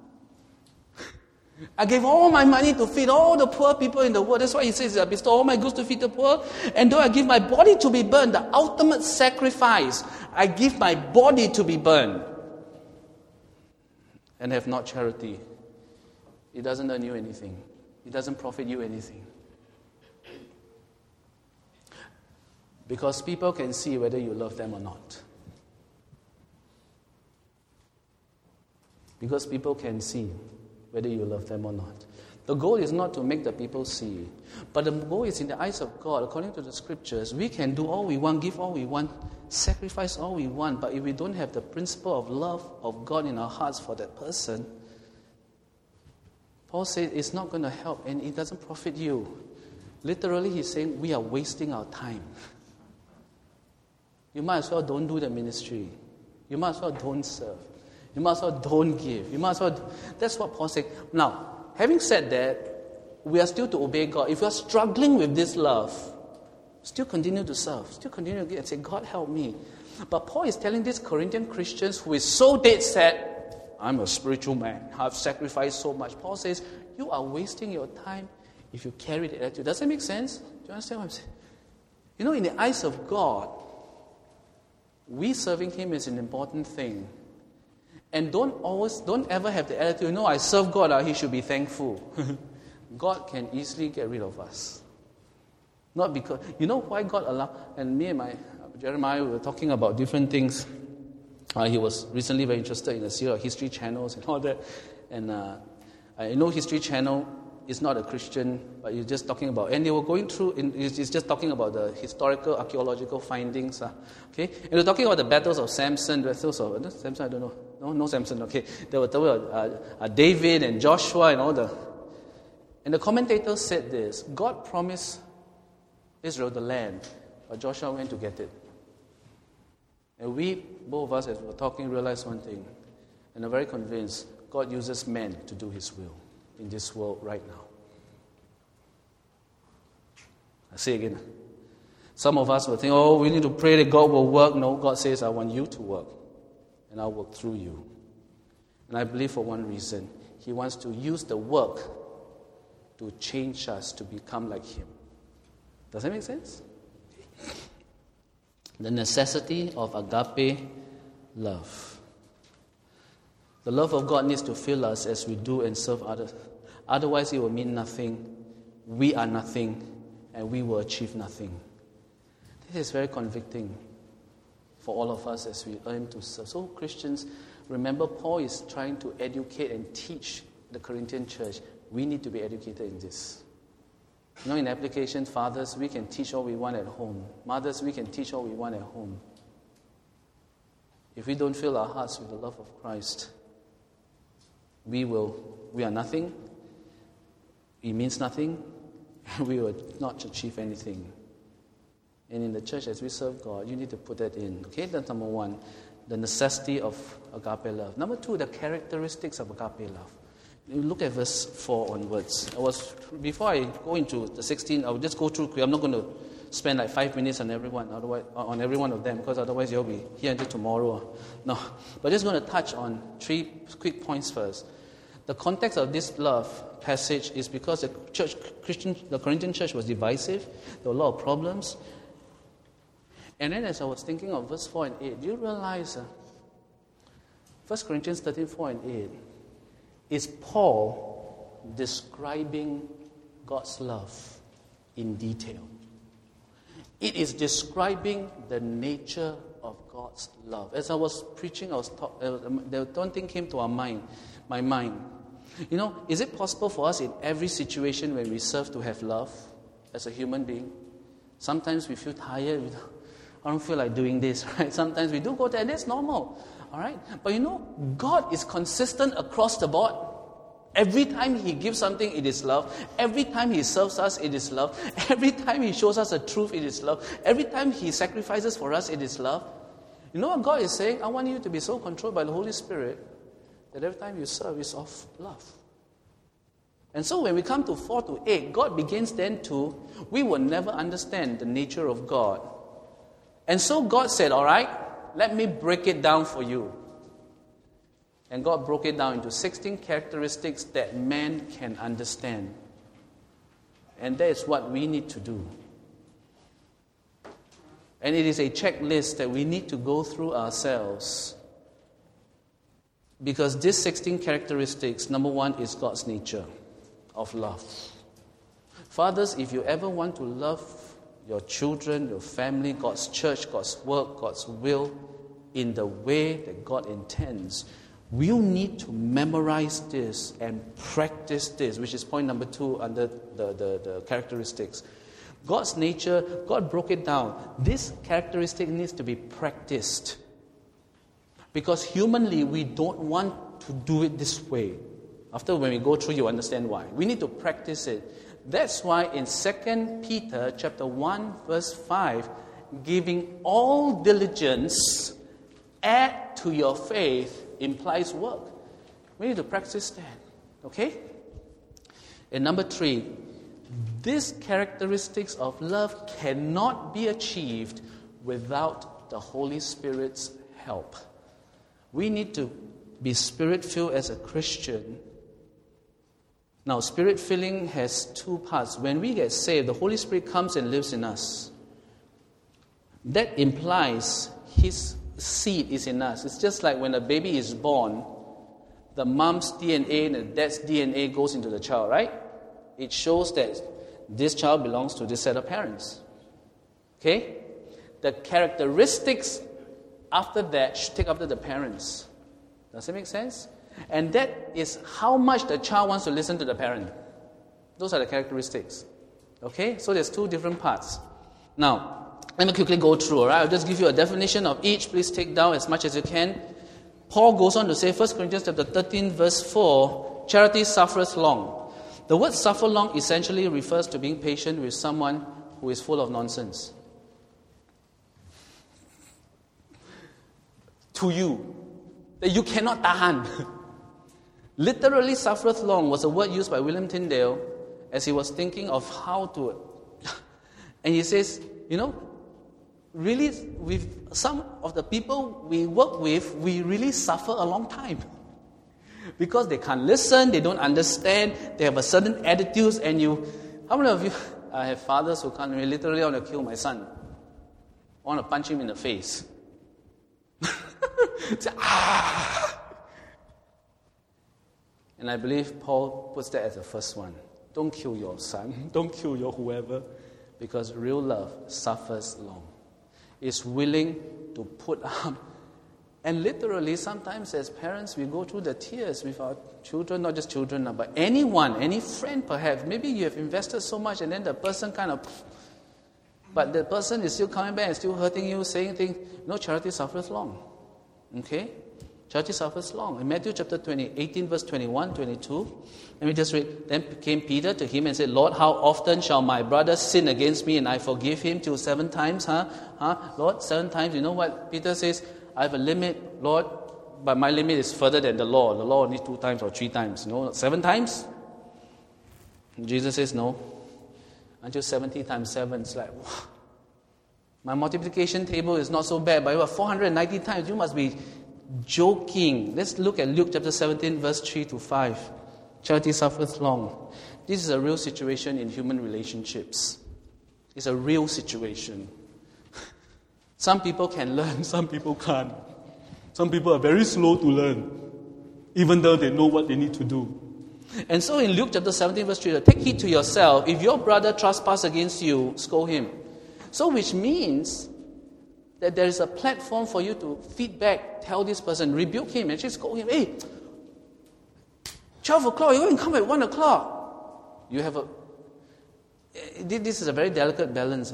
I gave all my money to feed all the poor people in the world. That's why he says, I bestow all my goods to feed the poor. And though I give my body to be burned, the ultimate sacrifice, I give my body to be burned. And have not charity. It doesn't earn you anything. It doesn't profit you anything. Because people can see whether you love them or not. Because people can see whether you love them or not. The goal is not to make the people see. But the goal is in the eyes of God, according to the scriptures, we can do all we want, give all we want, sacrifice all we want. But if we don't have the principle of love of God in our hearts for that person, Paul says it's not going to help and it doesn't profit you. Literally, he's saying we are wasting our time. You might as well don't do the ministry. You might as well don't serve. You might as well don't give. You might as well... That's what Paul said. Now, having said that, we are still to obey God. If you are struggling with this love, still continue to serve. Still continue to give and say, God help me. But Paul is telling these Corinthian Christians who is so dead set, I'm a spiritual man. I've sacrificed so much. Paul says, you are wasting your time if you carry the attitude. Does that make sense? Do you understand what I'm saying? You know, in the eyes of God, we serving Him is an important thing. And don't always, don't ever have the attitude, no, I serve God, uh, He should be thankful. God can easily get rid of us. Not because, you know why God allowed, and me and my, uh, Jeremiah, we were talking about different things. Uh, he was recently very interested in a series of History Channels and all that. And uh, I know History Channel is not a Christian, but you're just talking about, and they were going through, in, it's just talking about the historical, archaeological findings. Uh, okay? And they're talking about the battles of Samson, battles of, uh, Samson, I don't know. No, no Samson, okay. They were talking about uh, uh, David and Joshua and all the... And the commentators said this, God promised Israel the land, but Joshua went to get it. And we, both of us, as we were talking, realized one thing, and are very convinced, God uses men to do His will in this world right now. I say again. Some of us will think, oh, we need to pray that God will work. No, God says, I want you to work. And I'll work through you. And I believe for one reason, He wants to use the work to change us to become like Him. Does that make sense? The necessity of agape love. The love of God needs to fill us as we do and serve others. Otherwise, it will mean nothing. We are nothing, and we will achieve nothing. This is very convicting for all of us as we aim to serve. So Christians, remember Paul is trying to educate and teach the Corinthian church. We need to be educated in this. You know, in application, fathers, we can teach all we want at home. Mothers, we can teach all we want at home. If we don't fill our hearts with the love of Christ, we will, we are nothing, it means nothing, and we will not achieve anything. And in the church, as we serve God, you need to put that in. Okay, that's number one, the necessity of agape love. Number two, the characteristics of agape love. You look at verse four onwards. I was before I go into the sixteen, I'll just go through. I'm not going to spend like five minutes on everyone, otherwise on every one of them, because otherwise you'll be here until tomorrow. No, but just going to touch on three quick points first. The context of this love passage is because the church, Christian, the Corinthian church was divisive. There were a lot of problems. And then as I was thinking of verse four and eight, do you realize uh, First Corinthians thirteen, four and eight is Paul describing God's love in detail. It is describing the nature of God's love. As I was preaching, I was talk, uh, the one thing came to our mind, my mind. You know, is it possible for us in every situation when we serve to have love as a human being? Sometimes we feel tired. We don't, I don't feel like doing this, right? Sometimes we do go there, and that's normal, all right? But you know, God is consistent across the board. Every time He gives something, it is love. Every time He serves us, it is love. Every time He shows us the truth, it is love. Every time He sacrifices for us, it is love. You know what God is saying? I want you to be so controlled by the Holy Spirit that every time you serve is of love. And so when we come to four to eight, God begins then to, we will never understand the nature of God. And so God said, all right, let me break it down for you. And God broke it down into sixteen characteristics that man can understand. And that is what we need to do. And it is a checklist that we need to go through ourselves. Because these sixteen characteristics, number one is God's nature of love. Fathers, if you ever want to love your children, your family, God's church, God's work, God's will, in the way that God intends, we'll need to memorize this and practice this, which is point number two under the, the, the characteristics. God's nature, God broke it down. This characteristic needs to be practiced. Because humanly, we don't want to do it this way. After when we go through, you understand why. We need to practice it. That's why in Second Peter chapter one, verse five, giving all diligence, add to your faith, implies work. We need to practice that. Okay? And number three, these characteristics of love cannot be achieved without the Holy Spirit's help. We need to be Spirit-filled as a Christian. Now, Spirit-filling has two parts. When we get saved, the Holy Spirit comes and lives in us. That implies His seed is in us. It's just like when a baby is born, the mom's D N A and the dad's D N A goes into the child, right? It shows that this child belongs to this set of parents. Okay? The characteristics after that should take after the parents. Does it make sense? And that is how much the child wants to listen to the parent. Those are the characteristics. Okay? So there's two different parts. Now, let me quickly go through, all right? I'll just give you a definition of each. Please take down as much as you can. Paul goes on to say, First Corinthians chapter thirteen, verse four, charity suffereth long. The word suffer long essentially refers to being patient with someone who is full of nonsense. To you, that you cannot tahan. Literally, suffereth long was a word used by William Tyndale as he was thinking of how to... And he says, you know, really, with some of the people we work with, we really suffer a long time. Because they can't listen, they don't understand, they have a certain attitudes, and you... How many of you... I have fathers who can't really literally want to kill my son. I want to punch him in the face. Say, ah! And I believe Paul puts that as the first one. Don't kill your son. Don't kill your whoever. Because real love suffers long. It's willing to put up. And literally, sometimes as parents, we go through the tears with our children, not just children, but anyone, any friend perhaps. Maybe you have invested so much and then the person kind of... But the person is still coming back and still hurting you, saying things. No, charity suffers long. Okay? Charity suffers long. In Matthew chapter twenty, eighteen, verse twenty-one, twenty-two, let me just read. Then came Peter to him and said, Lord, how often shall my brother sin against me and I forgive him? Till seven times, huh? Huh? Lord, seven times. You know what Peter says? I have a limit, Lord, but my limit is further than the law. The law only two times or three times. You know, seven times? And Jesus says, no. Until seventy times seven. It's like, wow. My multiplication table is not so bad, but four hundred ninety times, you must be joking. Let's look at Luke chapter seventeen, verse three to five. Charity suffers long. This is a real situation in human relationships. It's a real situation. Some people can learn, some people can't. Some people are very slow to learn, even though they know what they need to do. And so in Luke chapter seventeen, verse three, take heed to yourself. If your brother trespass against you, scold him. So which means that there is a platform for you to feedback, tell this person, rebuke him, and just scold him. Hey, twelve o'clock, you're going to come at one o'clock. You have a... This is a very delicate balance.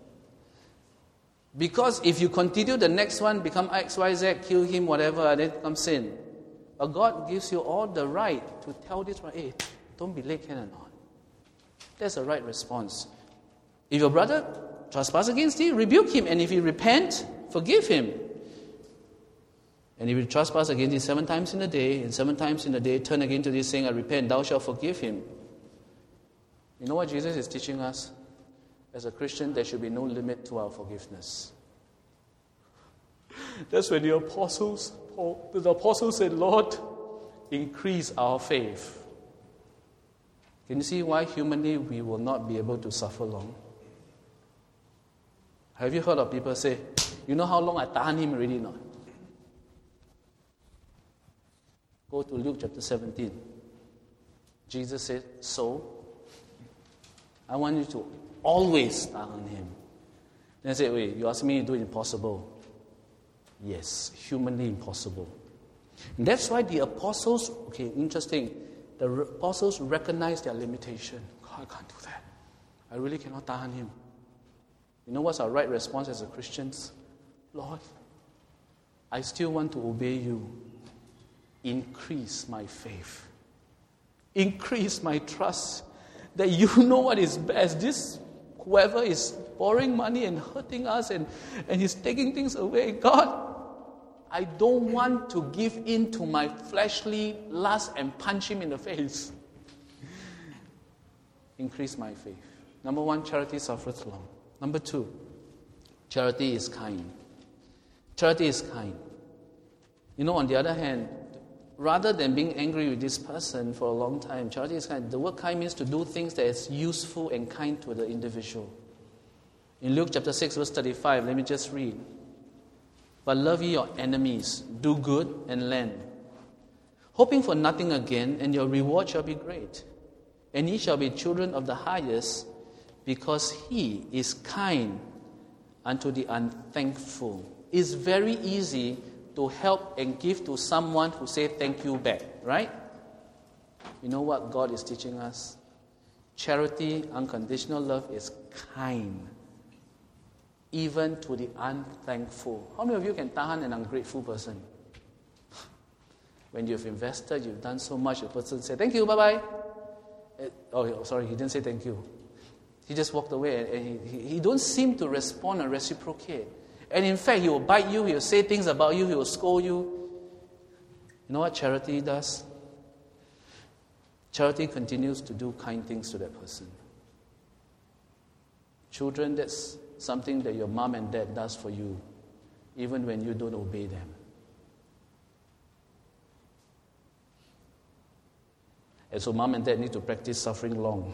Because if you continue, the next one become X, Y, Z, kill him, whatever, and then come sin. But God gives you all the right to tell this one, hey, don't be late, can or not? That's the right response. If your brother trespass against you, rebuke him, and if he repent, forgive him. And if you trespass against thee seven times in a day, and seven times in a day turn again to thee, saying, I repent, thou shalt forgive him. You know what Jesus is teaching us? As a Christian, there should be no limit to our forgiveness. That's when the apostles, Paul, the apostles said, Lord, increase our faith. Can you see why humanly we will not be able to suffer long? Have you heard of people say, you know how long I tahan him already? Not? Go to Luke chapter seventeen. Jesus said, so, I want you to always tahan him. Then I said, wait, you ask me to do it impossible? Yes, humanly impossible. And that's why the apostles, okay, interesting, the apostles recognized their limitation. God, I can't do that. I really cannot tahan him. You know what's our right response as a Christians? Lord, I still want to obey you. Increase my faith. Increase my trust that you know what is best. This, whoever is borrowing money and hurting us and, and he's taking things away, God, I don't want to give in to my fleshly lust and punch him in the face. Increase my faith. Number one, charity suffereth long. Number two, charity is kind. Charity is kind. You know, on the other hand, rather than being angry with this person for a long time, charity is kind. The word kind means to do things that is useful and kind to the individual. In Luke chapter six, verse thirty-five, let me just read. But love ye your enemies, do good and lend, hoping for nothing again, and your reward shall be great. And ye shall be children of the highest, because he is kind unto the unthankful. It's very easy to help and give to someone who say thank you back, right? You know what God is teaching us? Charity, unconditional love is kind, even to the unthankful. How many of you can tahan an ungrateful person? When you've invested, you've done so much, the person said, thank you, bye-bye. Oh, sorry, he didn't say thank you. He just walked away, and he, he, he don't seem to respond or reciprocate. And in fact, he will bite you, he will say things about you, he will scold you. You know what charity does? Charity continues to do kind things to that person. Children, that's something that your mom and dad does for you, even when you don't obey them. And so mom and dad need to practice suffering long.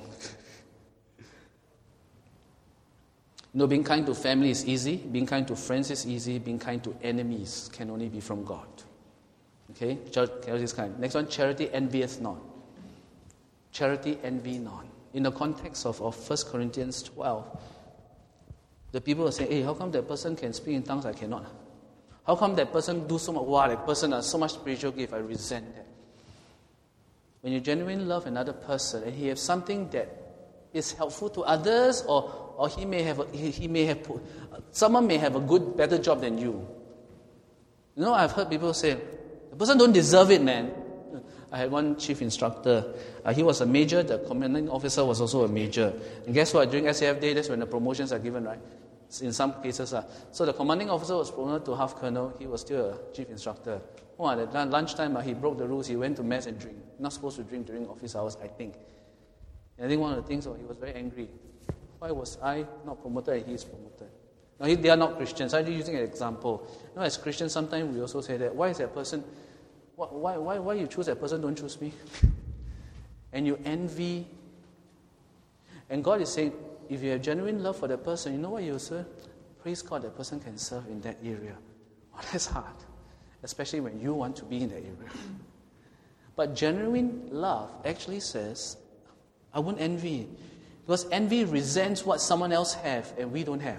You know, being kind to family is easy. Being kind to friends is easy. Being kind to enemies can only be from God. Okay? Charity is kind. Next one, charity envieth not. Charity envy not. In the context of, of First Corinthians twelve, the people will say, hey, how come that person can speak in tongues, I cannot? How come that person do so much? Wow, that person has so much spiritual gift, I resent that. When you genuinely love another person and he has something that is helpful to others, or or he may have a, he, he may have put, someone may have a good better job than you. You know, I've heard people say, the person don't deserve it, man. I had one chief instructor. Uh, he was a major. The commanding officer was also a major. And guess what? During S A F Day, that's when the promotions are given, right? In some cases, uh. so the commanding officer was promoted to half colonel. He was still a chief instructor. Oh, at lunchtime, uh, he broke the rules. He went to mess and drink. Not supposed to drink during office hours, I think. And I think one of the things, oh, he was very angry. Why was I not promoted and he is promoted? Now, he, they are not Christians. I'm using an example. You know, as Christians, sometimes we also say that, why is that person, why, why, why you choose that person, don't choose me? And you envy. And God is saying, if you have genuine love for that person, you know what you say? Praise God, that person can serve in that area. Oh, that's hard. Especially when you want to be in that area. But genuine love actually says, I won't envy. Because envy resents what someone else has and we don't have.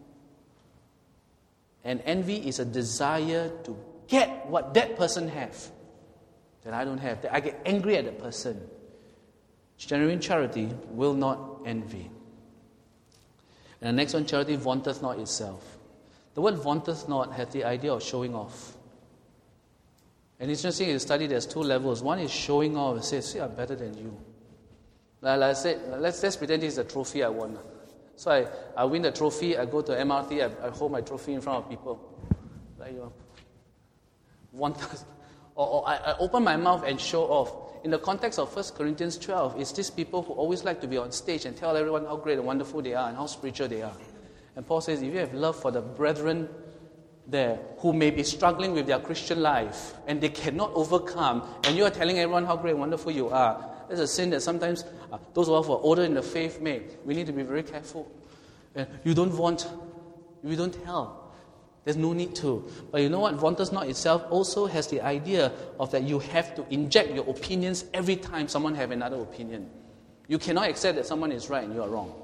And envy is a desire to get what that person has that I don't have. That I get angry at that person. Genuine charity will not envy. And the next one, charity vaunteth not itself. The word vaunteth not has the idea of showing off. And it's interesting, you study there's two levels. One is showing off. It says, see, I'm better than you. Like I said, let's, let's pretend this is the trophy I won. So I, I win the trophy, I go to M R T, I, I hold my trophy in front of people. Like, you know, want us, or, or I, I open my mouth and show off. In the context of First Corinthians twelve, it's these people who always like to be on stage and tell everyone how great and wonderful they are and how spiritual they are. And Paul says, if you have love for the brethren there who may be struggling with their Christian life and they cannot overcome, and you are telling everyone how great and wonderful you are, that's a sin that sometimes uh, those of us who are older in the faith make. We need to be very careful. Uh, you don't want, you don't tell. There's no need to. But you know what? Want Us Not itself also has the idea of that you have to inject your opinions every time someone have another opinion. You cannot accept that someone is right and you are wrong.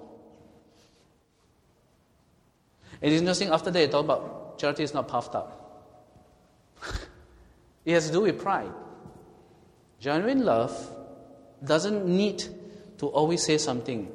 It's interesting, after they talk about charity is not puffed up. It has to do with pride. Genuine love doesn't need to always say something.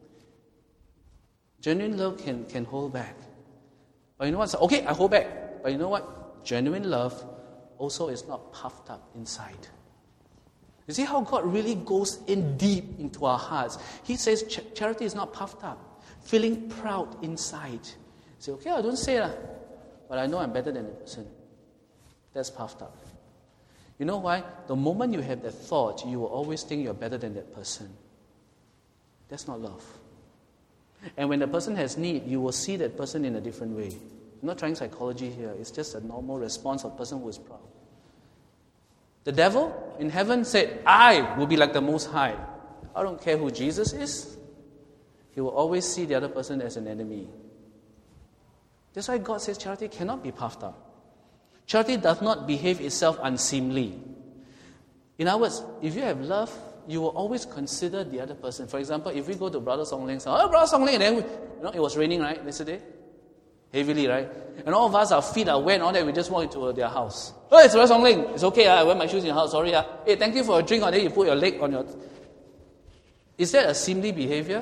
Genuine love can, can hold back. But you know what? Okay, I hold back. But you know what? Genuine love also is not puffed up inside. You see how God really goes in deep into our hearts. He says ch- charity is not puffed up, feeling proud inside. You say, okay, I don't say that, but I know I'm better than the person. That's puffed up. You know why? The moment you have that thought, you will always think you're better than that person. That's not love. And when the person has need, you will see that person in a different way. I'm not trying psychology here. It's just a normal response of a person who is proud. The devil in heaven said, I will be like the Most High. I don't care who Jesus is. He will always see the other person as an enemy. That's why God says charity cannot be puffed up. Charity does not behave itself unseemly. In other words, if you have love, you will always consider the other person. For example, if we go to Brother Song Ling's house, oh, Brother Song Ling, and then we, you know, it was raining, right, yesterday? Heavily, right? And all of us, our feet are wet and all that, we just walk into their house. Oh, it's Brother Song Ling. It's okay, I wear my shoes in your house, sorry. Uh. Hey, thank you for a drink, and then you put your leg on your... Is that a seemly behavior?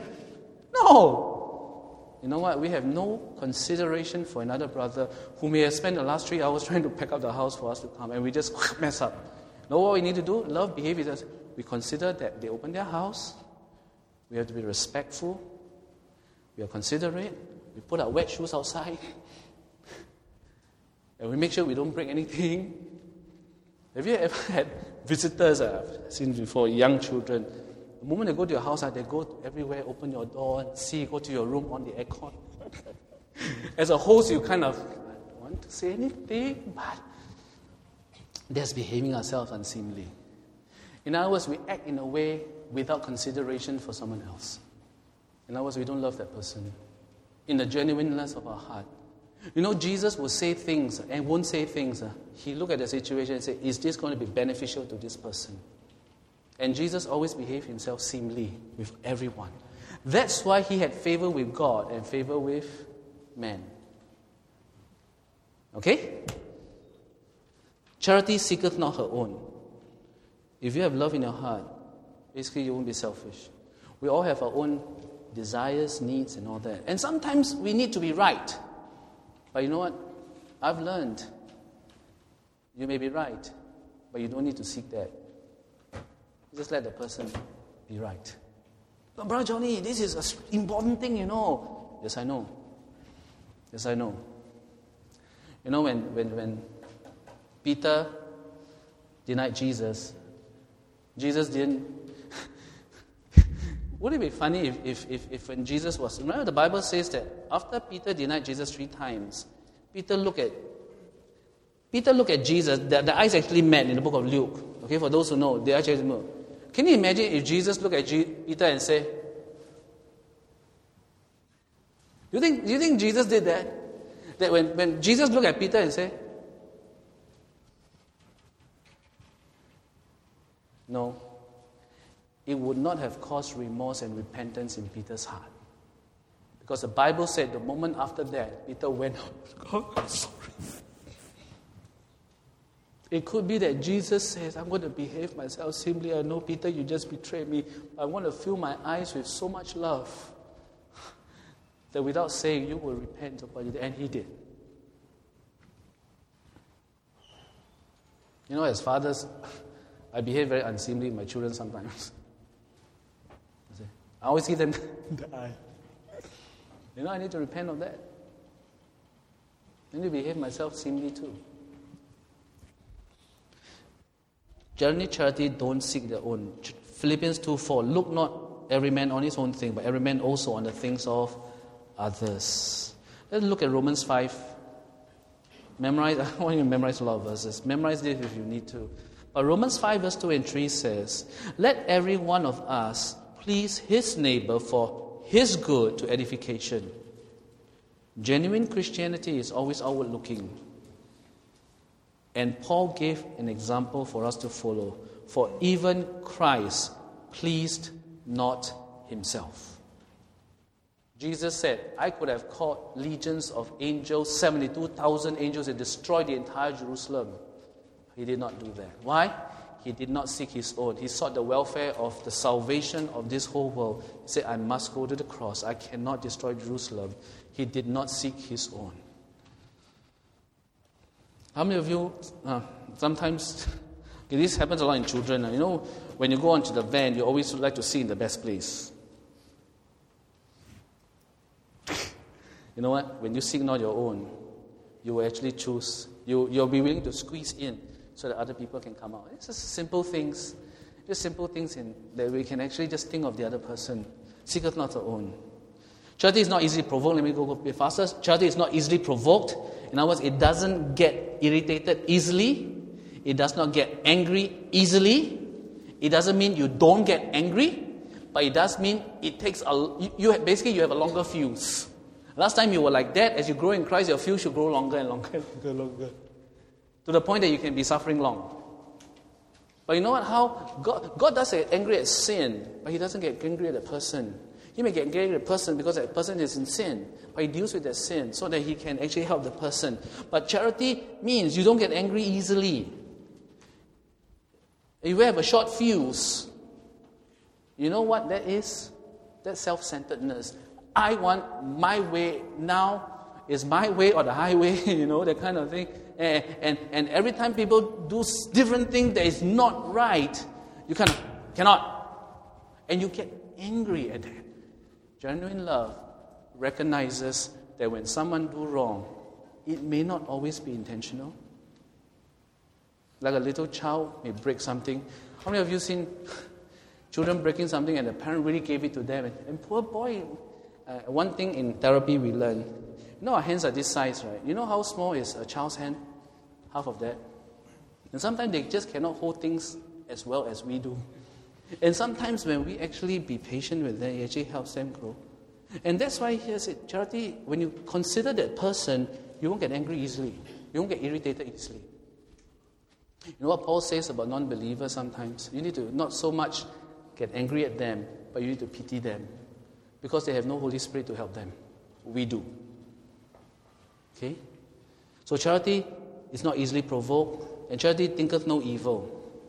No! You know what? We have no consideration for another brother who may have spent the last three hours trying to pack up the house for us to come, and we just mess up. Know what we need to do? Love behavior. We consider that they open their house. We have to be respectful. We are considerate. We put our wet shoes outside. And we make sure we don't break anything. Have you ever had visitors, uh, I've seen before, young children? The moment they go to your house, uh, they go everywhere, open your door, and see, go to your room on the aircon. As a host, you kind of, I don't want to say anything, but that's behaving ourselves unseemly. In other words, we act in a way without consideration for someone else. In other words, we don't love that person in the genuineness of our heart. You know, Jesus will say things and won't say things. Uh, he look at the situation and say, is this going to be beneficial to this person? And Jesus always behaved himself seemly with everyone. That's why he had favor with God and favor with men. Okay? Charity seeketh not her own. If you have love in your heart, basically you won't be selfish. We all have our own desires, needs, and all that. And sometimes we need to be right. But you know what? I've learned you may be right, but you don't need to seek that. Just let the person be right. But Brother Johnny, this is an important thing, you know. Yes, I know. Yes, I know. You know, when, when, when Peter denied Jesus, Jesus didn't... Wouldn't it be funny if, if, if, if when Jesus was... Remember the Bible says that after Peter denied Jesus three times, Peter looked at Peter looked at Jesus. The, the eyes actually met in the book of Luke. Okay, for those who know, they actually know. Can you imagine if Jesus looked at G- Peter and said, do you think, do you think Jesus did that? That when, when Jesus looked at Peter and said, no, it would not have caused remorse and repentance in Peter's heart. Because the Bible said the moment after that, Peter went out. God, I'm sorry. It could be that Jesus says, I'm going to behave myself simply. I know, Peter, you just betrayed me. I want to fill my eyes with so much love that without saying, you will repent of what you did. And he did. You know, as fathers, I behave very unseemly with my children sometimes. I always give them the eye. You know, I need to repent of that. I need to behave myself seemly too. Genuine charity don't seek their own. Philippians two four, look not every man on his own thing, but every man also on the things of others. Let's look at Romans five. Memorize, I want you to memorize a lot of verses. Memorize it if you need to. But Romans five verse two and three says, let every one of us please his neighbor for his good to edification. Genuine Christianity is always outward looking. And Paul gave an example for us to follow. For even Christ pleased not himself. Jesus said, I could have called legions of angels, seventy-two thousand angels, and destroyed the entire Jerusalem. He did not do that. Why? He did not seek his own. He sought the welfare of the salvation of this whole world. He said, I must go to the cross. I cannot destroy Jerusalem. He did not seek his own. How many of you, uh, sometimes, okay, this happens a lot in children. Uh, you know, when you go onto the van, you always like to sit in the best place. You know what? When you seek not your own, you will actually choose. You, you'll be willing to squeeze in so that other people can come out. It's just simple things. Just simple things in, that we can actually just think of the other person. Seeketh not our own. Charity is not easily provoked. Let me go a bit faster. Charity is not easily provoked. In other words, it doesn't get irritated easily. It does not get angry easily. It doesn't mean you don't get angry, but it does mean it takes a. You, you basically you have a longer fuse. Last time you were like that. As you grow in Christ, your fuse should grow longer and longer and longer, longer, to the point that you can be suffering long. But you know what? How God God does get angry at sin, but He doesn't get angry at a person. He may get angry at a person because that person is in sin, but He deals with that sin so that He can actually help the person. But charity means you don't get angry easily. If you have a short fuse, you know what that is? That's self-centeredness. I want my way now. Is my way or the highway, you know, that kind of thing. And, and, and every time people do different things that is not right, you kind of cannot. And you get angry at that. Genuine love recognizes that when someone do wrong, it may not always be intentional. Like a little child may break something. How many of you seen children breaking something and the parent really gave it to them? And, and poor boy, uh, one thing in therapy we learn, you know our hands are this size, right? You know how small is a child's hand? Half of that. And sometimes they just cannot hold things as well as we do. And sometimes when we actually be patient with them, it actually helps them grow. And that's why here's it. Charity, when you consider that person, you won't get angry easily. You won't get irritated easily. You know what Paul says about non-believers sometimes? You need to not so much get angry at them, but you need to pity them. Because they have no Holy Spirit to help them. We do. Okay? So charity is not easily provoked, and charity thinketh no evil.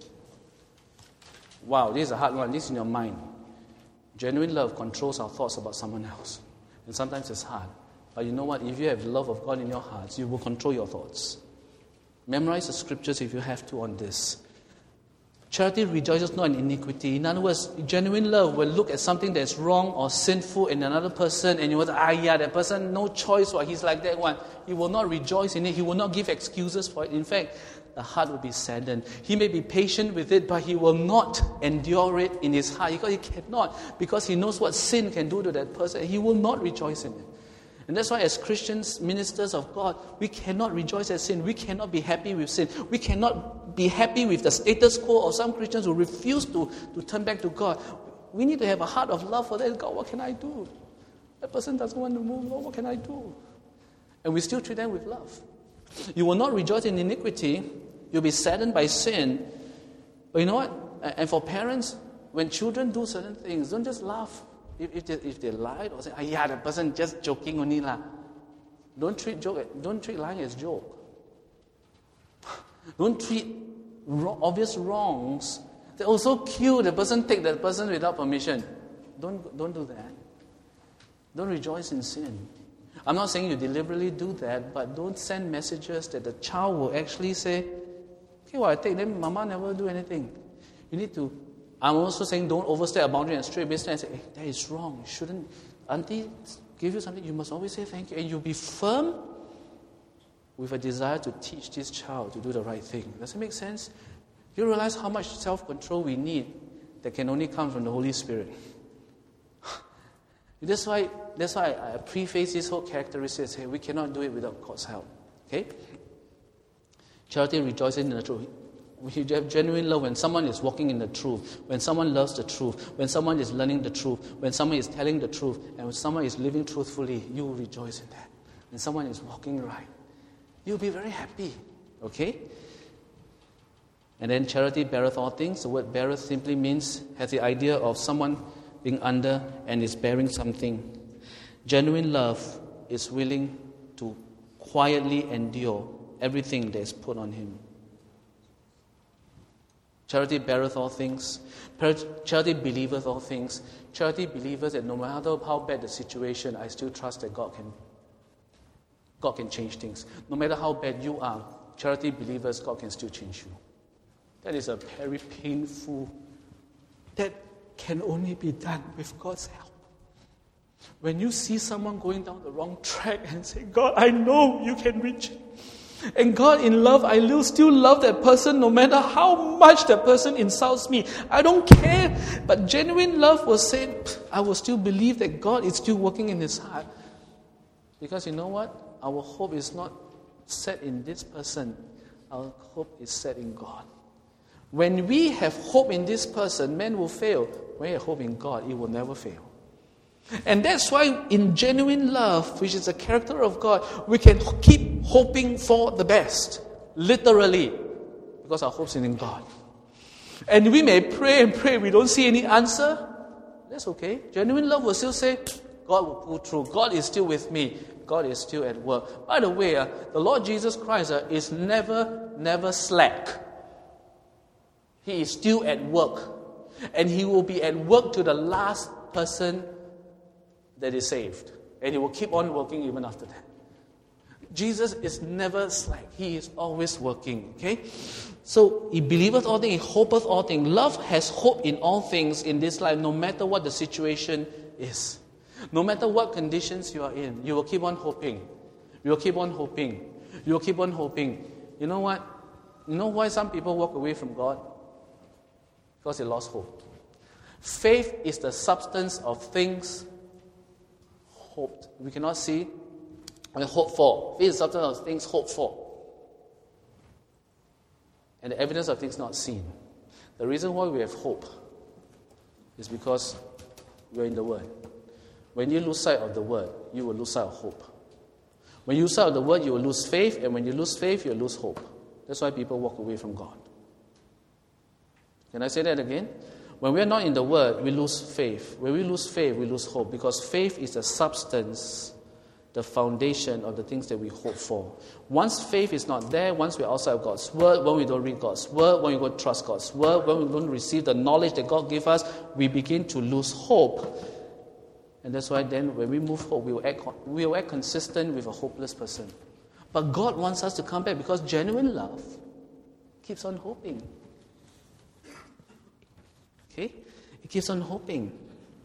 Wow, this is a hard one. This is in your mind. Genuine love controls our thoughts about someone else. And sometimes it's hard. But you know what? If you have the love of God in your hearts, you will control your thoughts. Memorize the scriptures if you have to on this. Charity rejoices not in iniquity. In other words, genuine love will look at something that's wrong or sinful in another person and you will say, ah yeah, that person, no choice, why he's like that one. He will not rejoice in it. He will not give excuses for it. In fact, the heart will be saddened. He may be patient with it, but he will not endure it in his heart. Because he cannot, because he knows what sin can do to that person. He will not rejoice in it. And that's why as Christians, ministers of God, we cannot rejoice at sin. We cannot be happy with sin. We cannot be happy with the status quo of some Christians who refuse to, to turn back to God. We need to have a heart of love for that. God, what can I do? That person doesn't want to move. Lord, what can I do? And we still treat them with love. You will not rejoice in iniquity. You'll be saddened by sin. But you know what? And for parents, when children do certain things, don't just laugh. If, if, they, if they lied or say, ah, yeah, that person just joking only lah. Don't treat joke. Don't treat lying as joke. Don't treat wrong, obvious wrongs. They also kill the person, take that person without permission. Don't don't do that. Don't rejoice in sin. I'm not saying you deliberately do that, but don't send messages that the child will actually say, okay, well, I take them, Mama never do anything. You need to. I'm also saying don't overstep a boundary and stray business and say, hey, that is wrong. You shouldn't. Auntie give you something, you must always say thank you. And you'll be firm with a desire to teach this child to do the right thing. Does it make sense? You realize how much self-control we need that can only come from the Holy Spirit. That's why, that's why I, I preface this whole characteristic. Hey, we cannot do it without God's help. Okay? Charity rejoices in the truth. We have genuine love when someone is walking in the truth, when someone loves the truth, when someone is learning the truth, when someone is telling the truth, and when someone is living truthfully, you will rejoice in that. When someone is walking right, you'll be very happy. Okay? And then charity beareth all things. The word beareth simply means, has the idea of someone being under and is bearing something. Genuine love is willing to quietly endure everything that is put on him. Charity beareth all things. Charity believeth all things. Charity believeth that no matter how bad the situation, I still trust that God can, God can change things. No matter how bad you are, charity believers, God can still change you. That is a very painful, that can only be done with God's help. When you see someone going down the wrong track and say, God, I know you can reach it. And God, in love, I will still love that person no matter how much that person insults me. I don't care. But genuine love will say, I will still believe that God is still working in his heart. Because you know what? Our hope is not set in this person. Our hope is set in God. When we have hope in this person, man will fail. When you have hope in God, it will never fail. And that's why in genuine love, which is the character of God, we can keep hoping for the best. Literally. Because our hope is in God. And we may pray and pray, we don't see any answer. That's okay. Genuine love will still say, God will pull through. God is still with me. God is still at work. By the way, uh, the Lord Jesus Christ uh, is never, never slack. He is still at work. And he will be at work to the last person that is saved. And he will keep on working even after that. Jesus is never slack. He is always working. Okay? So, he believeth all things, he hopeth all things. Love has hope in all things in this life, no matter what the situation is. No matter what conditions you are in, you will keep on hoping. You will keep on hoping. You will keep on hoping. You know what? You know why some people walk away from God? Because they lost hope. Faith is the substance of things hoped. We cannot see, we hope for. Faith is the substance of things hoped for. And the evidence of things not seen. The reason why we have hope is because we are in the Word. When you lose sight of the Word, you will lose sight of hope. When you lose sight of the Word, you will lose faith. And when you lose faith, you will lose hope. That's why people walk away from God. Can I say that again? When we are not in the Word, we lose faith. When we lose faith, we lose hope. Because faith is the substance, the foundation of the things that we hope for. Once faith is not there, once we're outside of God's Word, when we don't read God's Word, when we don't trust God's Word, when we don't receive the knowledge that God gives us, we begin to lose hope. And that's why then when we move hope, we will act, we will act consistent with a hopeless person. But God wants us to come back because genuine love keeps on hoping. Okay? It keeps on hoping.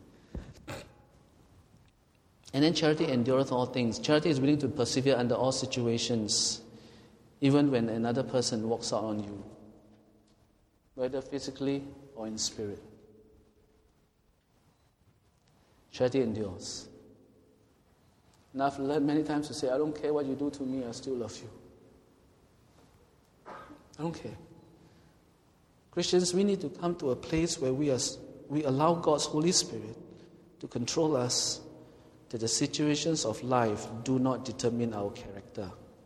And then charity endureth all things. Charity is willing to persevere under all situations, even when another person walks out on you, whether physically or in spirit. Charity endures. And I've learned many times to say, I don't care what you do to me, I still love you. I don't care. Christians, we need to come to a place where we are, we allow God's Holy Spirit to control us, that the situations of life do not determine our character.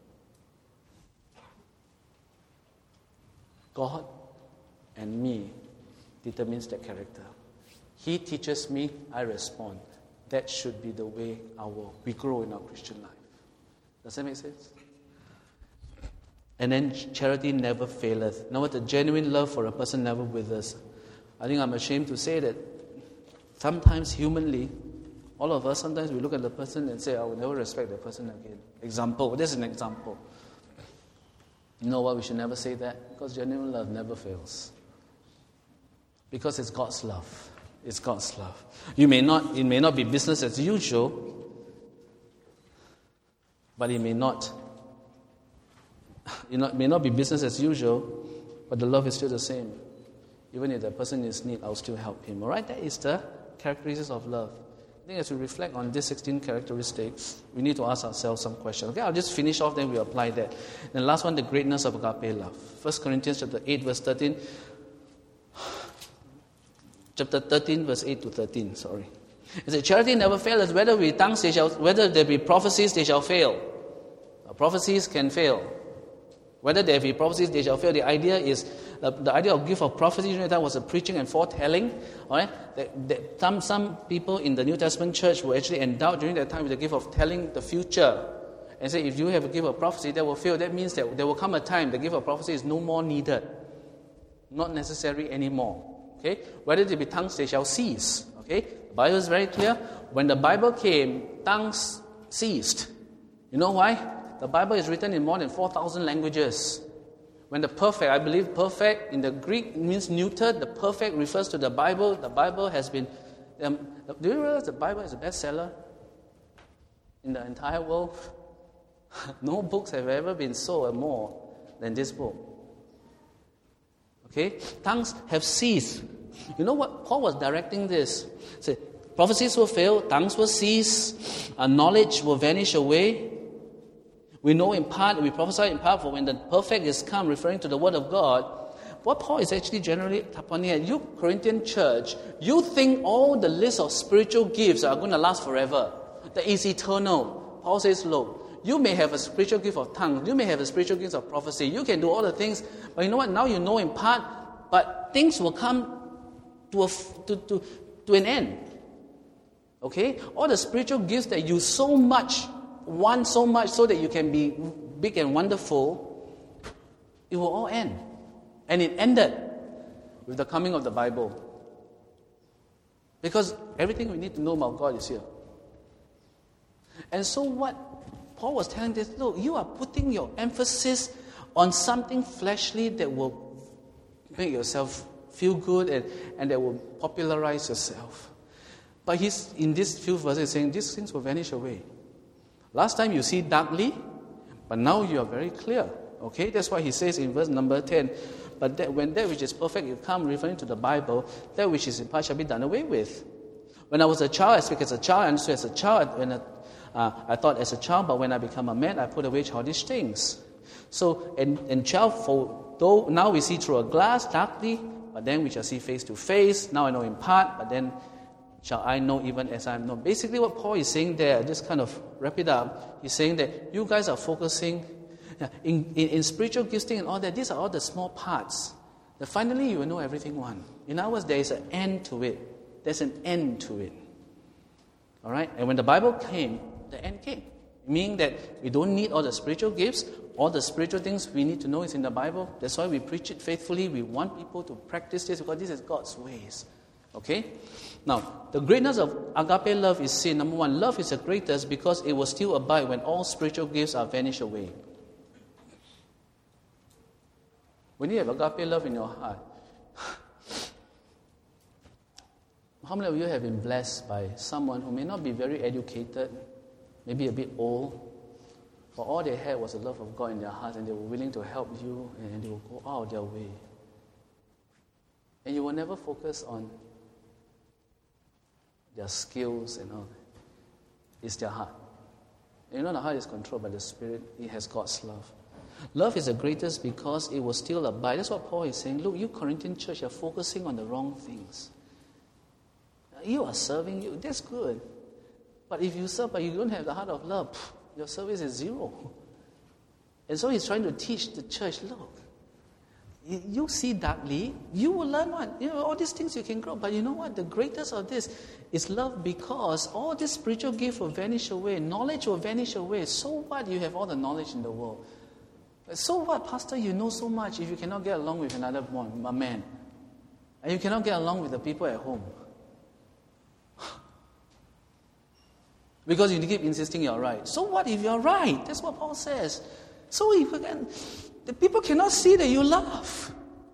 God and me determines that character. He teaches me, I respond. That should be the way our we grow in our Christian life. Does that make sense? And then charity never faileth. Now, what the genuine love for a person never withers. I think I'm ashamed to say that sometimes humanly, all of us, sometimes we look at the person and say, I will never respect the person again. Example, this is an example. You know what, we should never say that? Because genuine love never fails. Because it's God's love. It's God's love. You may not, it may not be business as usual, but it may not, it not, may not be business as usual, but but the love is still the same. Even if the person is in need, I'll still help him. All right, that is the characteristics of love. I think as we reflect on these sixteen characteristics, we need to ask ourselves some questions. Okay, I'll just finish off, then we apply that. And the last one, the greatness of agape love. First Corinthians chapter eight, verse thirteen. Chapter thirteen, verse eight to thirteen, sorry. It says, charity never fails, whether we tongues they shall, whether there be prophecies, they shall fail. Uh, prophecies can fail. Whether there be prophecies, they shall fail. The idea is, uh, the idea of gift of prophecy during that time was a preaching and foretelling. All right? That, that some, some people in the New Testament church were actually endowed during that time with the gift of telling the future. And say, if you have a gift of prophecy, that will fail. That means that there will come a time the gift of prophecy is no more needed. Not necessary anymore. Okay? Whether there be tongues, they shall cease. Okay? The Bible is very clear. When the Bible came, tongues ceased. You know why? The Bible is written in more than four thousand languages. When the perfect, I believe perfect in the Greek means neutered. The perfect refers to the Bible. The Bible has been... Um, do you realize the Bible is a bestseller in the entire world? No books have ever been sold more than this book. Okay? Tongues have ceased. You know what? Paul was directing this. He said, prophecies will fail, tongues will cease, uh, knowledge will vanish away. We know in part, we prophesy in part, for when the perfect is come, referring to the word of God. What Paul is actually generally pointing at, you Corinthian church, you think all the list of spiritual gifts are going to last forever. That is eternal. Paul says, look, you may have a spiritual gift of tongues, you may have a spiritual gift of prophecy, you can do all the things, but you know what, now you know in part, but things will come to, a, to, to, to an end. Okay? All the spiritual gifts that you so much want so much so that you can be big and wonderful, it will all end. And it ended with the coming of the Bible. Because everything we need to know about God is here. And so what Paul was telling this, look, you are putting your emphasis on something fleshly that will make yourself feel good and, and that will popularize yourself. But he's in these few verses saying these things will vanish away. Last time you see darkly, but now you are very clear. Okay, that's why he says in verse number ten, but that when that which is perfect will come, referring to the Bible, that which is in part shall be done away with. When I was a child, I speak as a child, I understood as a child, when I, uh, I thought as a child, but when I become a man, I put away childish things. So, and, and child, for, though now we see through a glass darkly, but then we shall see face to face. Now I know in part, but then shall I know even as I am known. Basically what Paul is saying there, just kind of wrap it up, he's saying that you guys are focusing in, in, in spiritual gifting and all that, these are all the small parts. That finally you will know everything one. In other words, there is an end to it. There's an end to it. All right? And when the Bible came, the end came. Meaning that we don't need all the spiritual gifts. All the spiritual things we need to know is in the Bible. That's why we preach it faithfully. We want people to practice this because this is God's ways. Okay? Now, the greatness of agape love is seen. Number one, love is the greatest because it will still abide when all spiritual gifts are vanished away. When you have agape love in your heart, how many of you have been blessed by someone who may not be very educated, maybe a bit old, but all they had was the love of God in their heart and they were willing to help you and they will go out of their way. And you will never focus on their skills and all that. It's their heart. And you know the heart is controlled by the Spirit. It has God's love. Love is the greatest because it will still abide. That's what Paul is saying. Look, you Corinthian church are focusing on the wrong things. You are serving, you. That's good. But if you serve but you don't have the heart of love, your service is zero. And so he's trying to teach the church, look, you, you see darkly, you will learn what? You know, all these things you can grow. But you know what? The greatest of this is love because all this spiritual gift will vanish away. Knowledge will vanish away. So what? You have all the knowledge in the world. So what, Pastor? You know so much if you cannot get along with another one, a man. And you cannot get along with the people at home. Because you keep insisting you're right. So what if you're right? That's what Paul says. So if you can, the people cannot see that you love.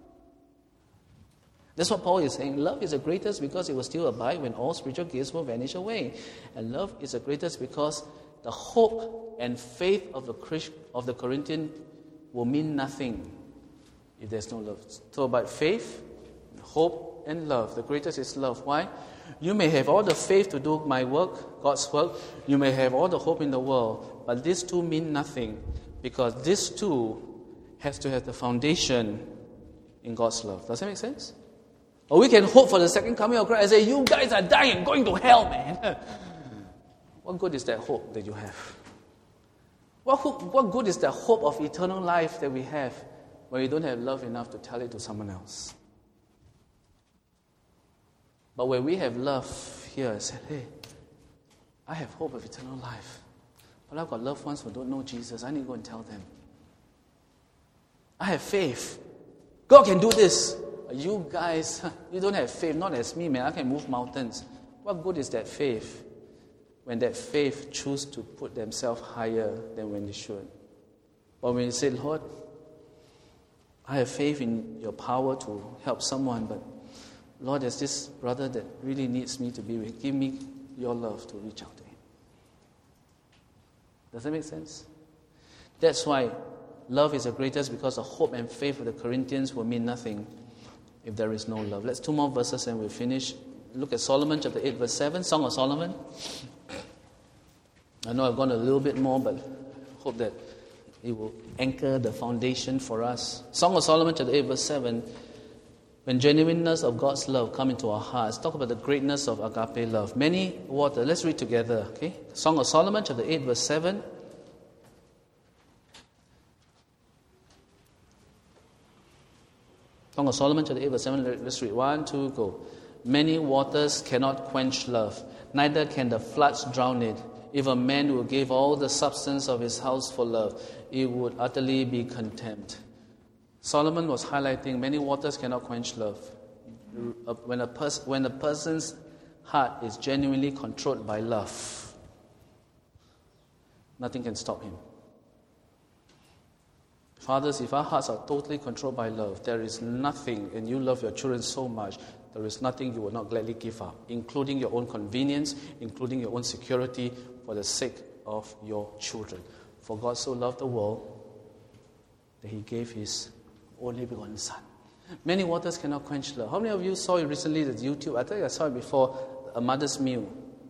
That's what Paul is saying. Love is the greatest because it will still abide when all spiritual gifts will vanish away. And love is the greatest because the hope and faith of the Christ, of the Corinthian will mean nothing if there's no love. So about faith, hope, and love. The greatest is love. Why? You may have all the faith to do my work, God's work. You may have all the hope in the world. But these two mean nothing, because these two has to have the foundation in God's love. Does that make sense? Or we can hope for the second coming of Christ and say, you guys are dying and going to hell, man. What good is that hope that you have? What, hope, what good is the hope of eternal life that we have when we don't have love enough to tell it to someone else? But when we have love here, I say, hey, I have hope of eternal life. But I've got loved ones who don't know Jesus. I need to go and tell them. I have faith. God can do this. You guys, you don't have faith. Not as me, man. I can move mountains. What good is that faith when that faith chooses to put themselves higher than when they should? But when you say, Lord, I have faith in your power to help someone, but Lord, there's this brother that really needs me to be with. Give me your love to reach out to him. Does that make sense? That's why love is the greatest, because the hope and faith of the Corinthians will mean nothing if there is no love. Let's two more verses and we'll finish. Look at Solomon chapter eight verse seven, Song of Solomon. I know I've gone a little bit more, but I hope that it will anchor the foundation for us. Song of Solomon chapter eight verse seven. When genuineness of God's love come into our hearts, talk about the greatness of agape love. Many water. Let's read together. Okay, Song of Solomon chapter eight verse seven. Song of Solomon chapter eight verse seven. Let's read. One, two, go. Many waters cannot quench love, neither can the floods drown it. If a man will give all the substance of his house for love, it would utterly be contemned. Solomon was highlighting many waters cannot quench love. When a, pers- when a person's heart is genuinely controlled by love, nothing can stop him. Fathers, if our hearts are totally controlled by love, there is nothing, and you love your children so much, there is nothing you will not gladly give up, including your own convenience, including your own security, for the sake of your children. For God so loved the world that he gave his only begotten Son. Many waters cannot quench love. How many of you saw it recently on YouTube? I think I saw it before, A Mother's Meal.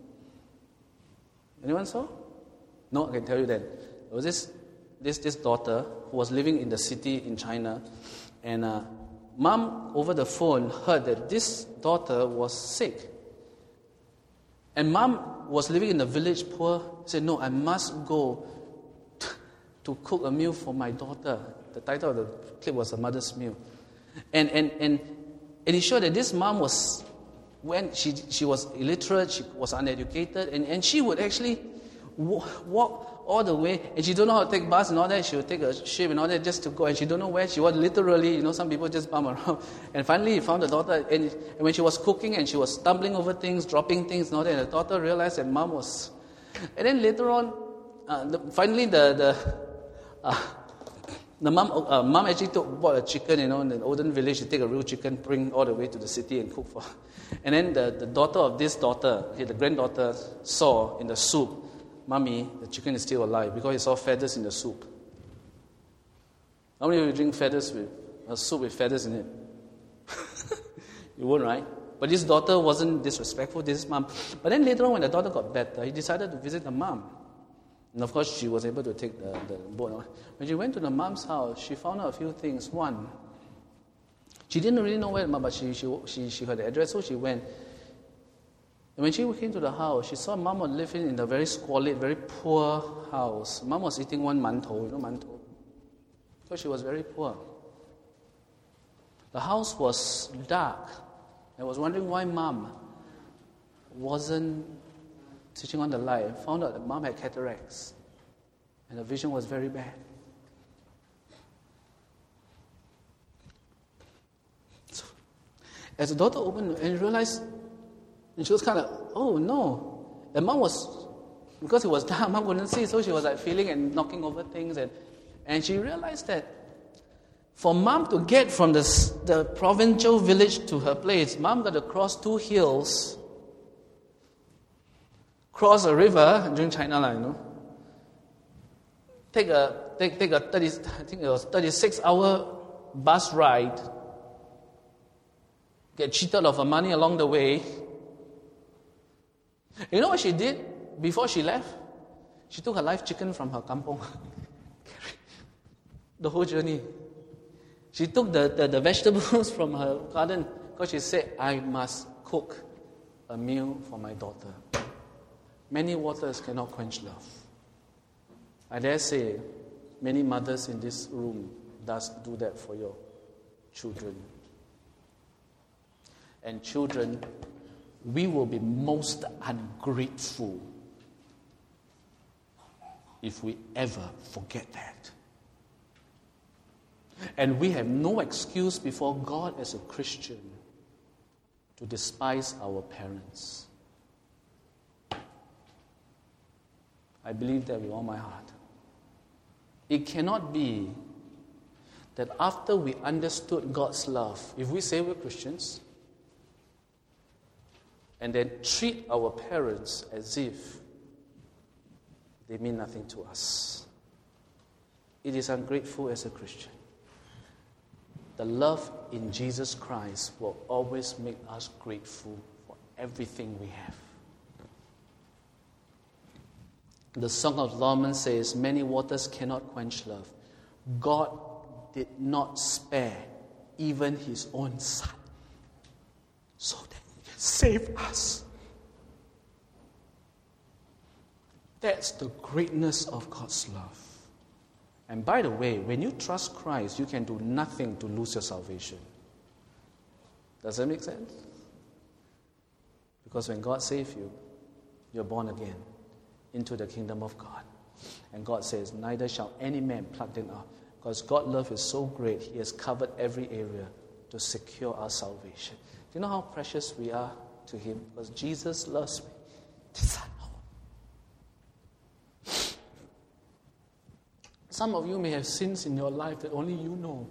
Anyone saw? No, I can tell you then. There was this this this daughter who was living in the city in China, and uh, mom over the phone heard that this daughter was sick. And mom was living in the village poor, said, no, I must go t- to cook a meal for my daughter. The title of the clip was A Mother's Meal. And and and and it showed that this mom was, when she she was illiterate, she was uneducated, and, and she would actually walk, walk all the way, and she don't know how to take bus and all that. She would take a ship and all that just to go, and she don't know where she was. Literally, you know, some people just bum around. And finally, he found the daughter, and, and when she was cooking, and she was stumbling over things, dropping things and all that, and the daughter realized that mom was. And then later on, uh, the, finally the the uh, the mom uh, mom actually took bought a chicken, you know, in the olden village. She take a real chicken, bring all the way to the city and cook for her. And then the, the daughter of this daughter, okay, the granddaughter, saw in the soup, Mommy, the chicken is still alive, because he saw feathers in the soup. How many of you drink feathers with a soup with feathers in it? You won't, right? But this daughter wasn't disrespectful to his mom. But then later on, when the daughter got better, he decided to visit the mom. And of course, she was able to take the, the boat. When she went to the mom's house, she found out a few things. One, she didn't really know where the mom, but she, she, she, she heard the address, so she went. And when she came to the house, she saw mom was living in a very squalid, very poor house. Mom was eating one mantou, you know mantou? Because she was very poor. The house was dark. I was wondering why mom wasn't switching on the light. I found out that mom had cataracts. And the vision was very bad. So, as the daughter opened and realized, and she was kind of, oh no. And mom was, because it was dark, mom couldn't see, so she was like feeling and knocking over things. And, and she realized that for mom to get from the, the provincial village to her place, mom got to cross two hills, cross a river during China, you know. Take a take take a thirty, I think it was thirty-six hour bus ride, get cheated of her money along the way. You know what she did before she left? She took her live chicken from her kampong. The whole journey. She took the, the, the vegetables from her garden because she said, I must cook a meal for my daughter. Many waters cannot quench love. I dare say, many mothers in this room does do that for your children. And children, we will be most ungrateful if we ever forget that. And we have no excuse before God as a Christian to despise our parents. I believe that with all my heart. It cannot be that after we understood God's love, if we say we're Christians, and then treat our parents as if they mean nothing to us. It is ungrateful as a Christian. The love in Jesus Christ will always make us grateful for everything we have. The Song of Solomon says, many waters cannot quench love. God did not spare even his own son so that he can save us. That's the greatness of God's love. And by the way, when you trust Christ, you can do nothing to lose your salvation. Does that make sense? Because when God saves you, you're born again into the kingdom of God. And God says, neither shall any man pluck them out. Because God's love is so great, he has covered every area to secure our salvation. Do you know how precious we are to him? Because Jesus loves me. Some of you may have sins in your life that only you know.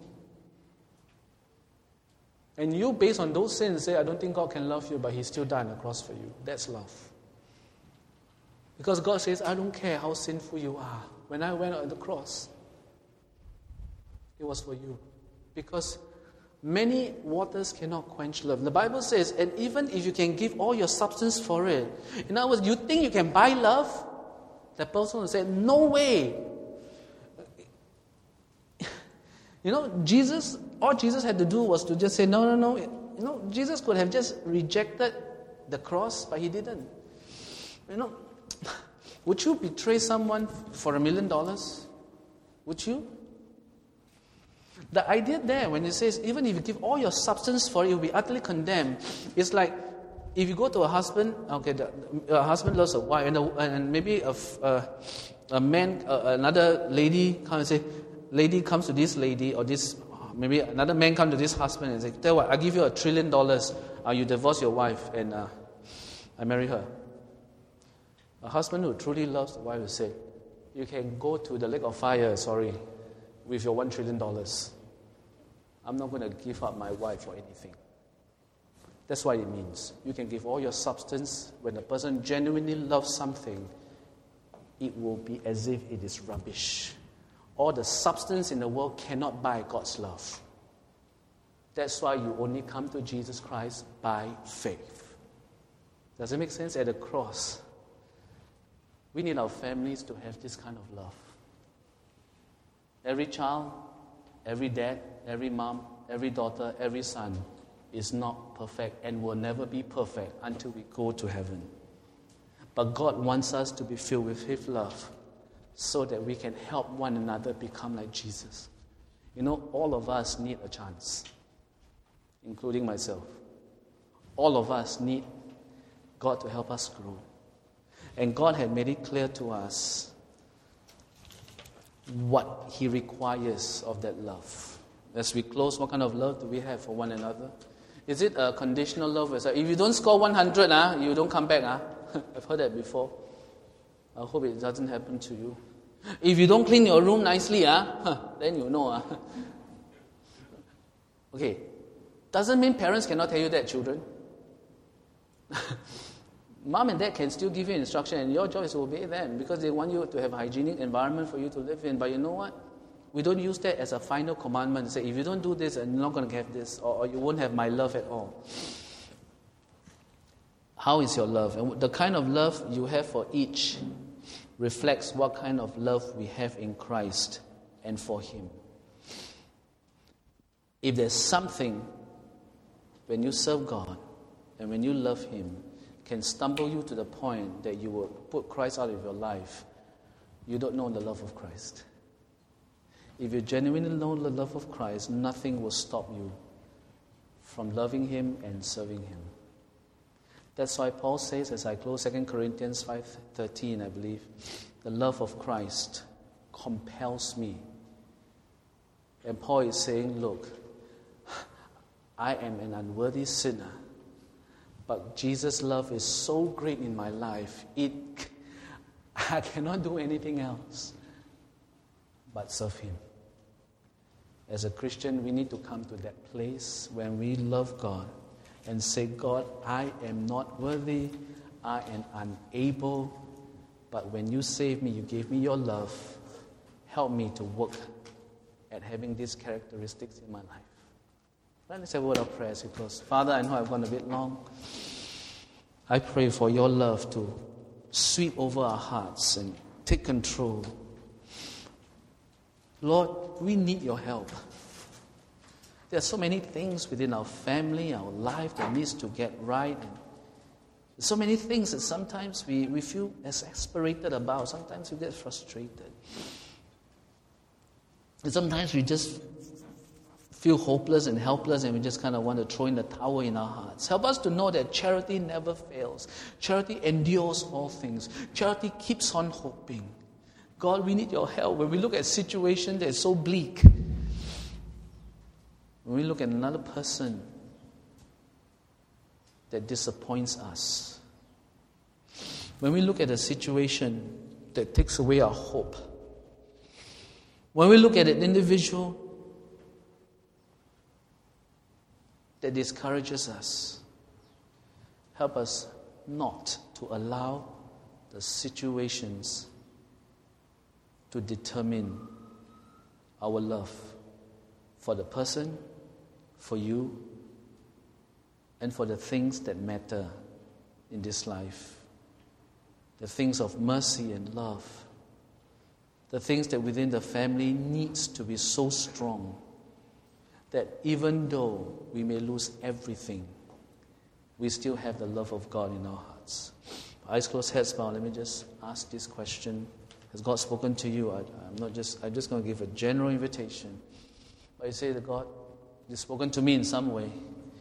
And you, based on those sins, say, I don't think God can love you, but he still died on the cross for you. That's love. Because God says, I don't care how sinful you are. When I went on the cross, it was for you. Because many waters cannot quench love. The Bible says, and even if you can give all your substance for it, in other words, you think you can buy love? That person will say, no way. You know, Jesus, all Jesus had to do was to just say, no, no, no. You know, Jesus could have just rejected the cross, but he didn't. You know, would you betray someone for a million dollars? Would you? The idea there, when it says, even if you give all your substance for it, you'll be utterly condemned. It's like, if you go to a husband, okay, the, a husband loves a wife, and, a, and maybe a, a, a man, a, another lady comes and say, lady comes to this lady, or this, maybe another man comes to this husband and say, tell you what, I give you a trillion dollars, uh, you divorce your wife, and uh, I marry her. A husband who truly loves the wife will say, you can go to the lake of fire, sorry, with your one trillion dollars. I'm not going to give up my wife for anything. That's what it means. You can give all your substance. When a person genuinely loves something, it will be as if it is rubbish. All the substance in the world cannot buy God's love. That's why you only come to Jesus Christ by faith. Does it make sense? At the cross, we need our families to have this kind of love. Every child, every dad, every mom, every daughter, every son is not perfect and will never be perfect until we go to heaven. But God wants us to be filled with his love so that we can help one another become like Jesus. You know, all of us need a chance, including myself. All of us need God to help us grow. And God had made it clear to us what he requires of that love. As we close, what kind of love do we have for one another? Is it a conditional love? If you don't score one hundred, uh, you don't come back. Uh? I've heard that before. I hope it doesn't happen to you. If you don't clean your room nicely, uh, then you know. Uh. Okay. Doesn't mean parents cannot tell you that, children. Mom and dad can still give you instruction, and your job is to obey them because they want you to have a hygienic environment for you to live in. But you know what? We don't use that as a final commandment to say, if you don't do this, I'm not going to have this, or, or you won't have my love at all. How is your love? And the kind of love you have for each reflects what kind of love we have in Christ and for Him. If there's something when you serve God and when you love Him can stumble you to the point that you will put Christ out of your life, you don't know the love of Christ. If you genuinely know the love of Christ, nothing will stop you from loving Him and serving Him. That's why Paul says, as I close, Second Corinthians five thirteen, I believe, the love of Christ compels me. And Paul is saying, look, I am an unworthy sinner, but Jesus' love is so great in my life, it I cannot do anything else but serve Him. As a Christian, we need to come to that place when we love God and say, God, I am not worthy, I am unable, but when you saved me, you gave me your love. Help me to work at having these characteristics in my life. Let me say a word of prayer as we close. Father, I know I've gone a bit long. I pray for your love to sweep over our hearts and take control. Lord, we need your help. There are so many things within our family, our life that needs to get right. And so many things that sometimes we, we feel exasperated about. Sometimes we get frustrated. And sometimes we just feel hopeless and helpless and we just kind of want to throw in the towel in our hearts. Help us to know that charity never fails. Charity endures all things. Charity keeps on hoping. God, we need your help. When we look at a situation that is so bleak, when we look at another person that disappoints us, when we look at a situation that takes away our hope, when we look at an individual that discourages us, help us not to allow the situations to determine our love for the person, for you, and for the things that matter in this life. The things of mercy and love. The things that within the family needs to be so strong that even though we may lose everything, we still have the love of God in our hearts. Eyes closed, heads bowed. Let me just ask this question. Has God spoken to you? I, I'm not just, I'm just going to give a general invitation. But you say that God has spoken to me in some way.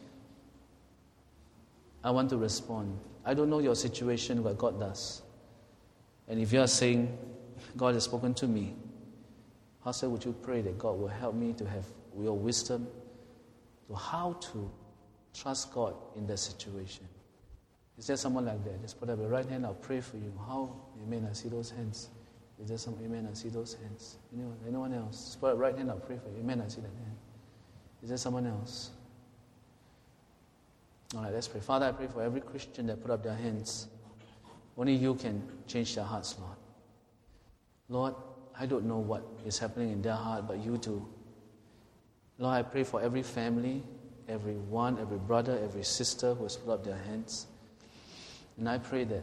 I want to respond. I don't know your situation, but God does. And if you are saying, God has spoken to me, Pastor, would you pray that God will help me to have your wisdom to how to trust God in that situation? Is there someone like that? Just put up your right hand, I'll pray for you. How? Amen, I see those hands. Is there some? Amen, I see those hands. Anyone, anyone else? Just put up your right hand, I'll pray for you. Amen, I see that hand. Is there someone else? All right, let's pray. Father, I pray for every Christian that put up their hands. Only you can change their hearts, Lord. Lord, I don't know what is happening in their heart, but you do. Lord, I pray for every family, every one, every brother, every sister who has put up their hands. And I pray that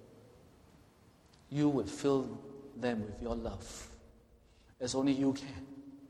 you would fill them with your love, as only you can.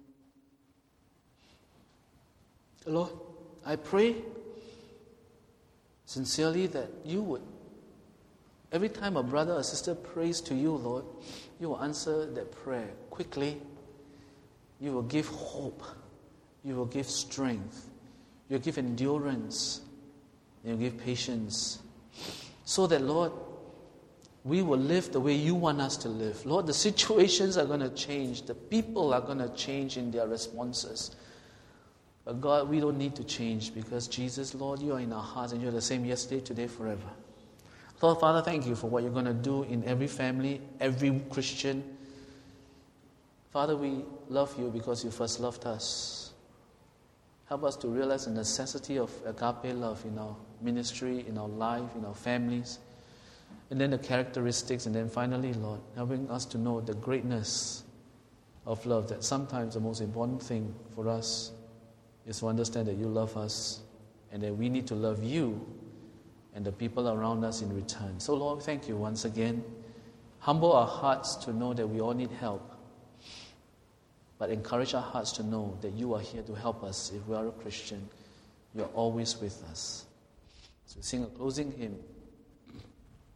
Lord, I pray sincerely that you would, every time a brother or sister prays to you, Lord, you will answer that prayer quickly. You will give hope. You will give strength. You will give endurance. You will give patience. So that, Lord, we will live the way you want us to live. Lord, the situations are going to change. The people are going to change in their responses. But God, we don't need to change because Jesus, Lord, you are in our hearts and you're the same yesterday, today, forever. Lord, Father, thank you for what you're going to do in every family, every Christian. Father, we love you because you first loved us. Help us to realize the necessity of agape love in our ministry, in our life, in our families. And then the characteristics. And then finally, Lord, helping us to know the greatness of love, that sometimes the most important thing for us is to understand that you love us and that we need to love you and the people around us in return. So Lord, thank you once again. Humble our hearts to know that we all need help, but encourage our hearts to know that you are here to help us. If we are a Christian, you are always with us. So sing a closing hymn,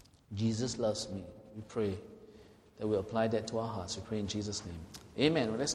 Jesus Loves Me. We pray that we apply that to our hearts. We pray in Jesus' name. Amen. Well, let's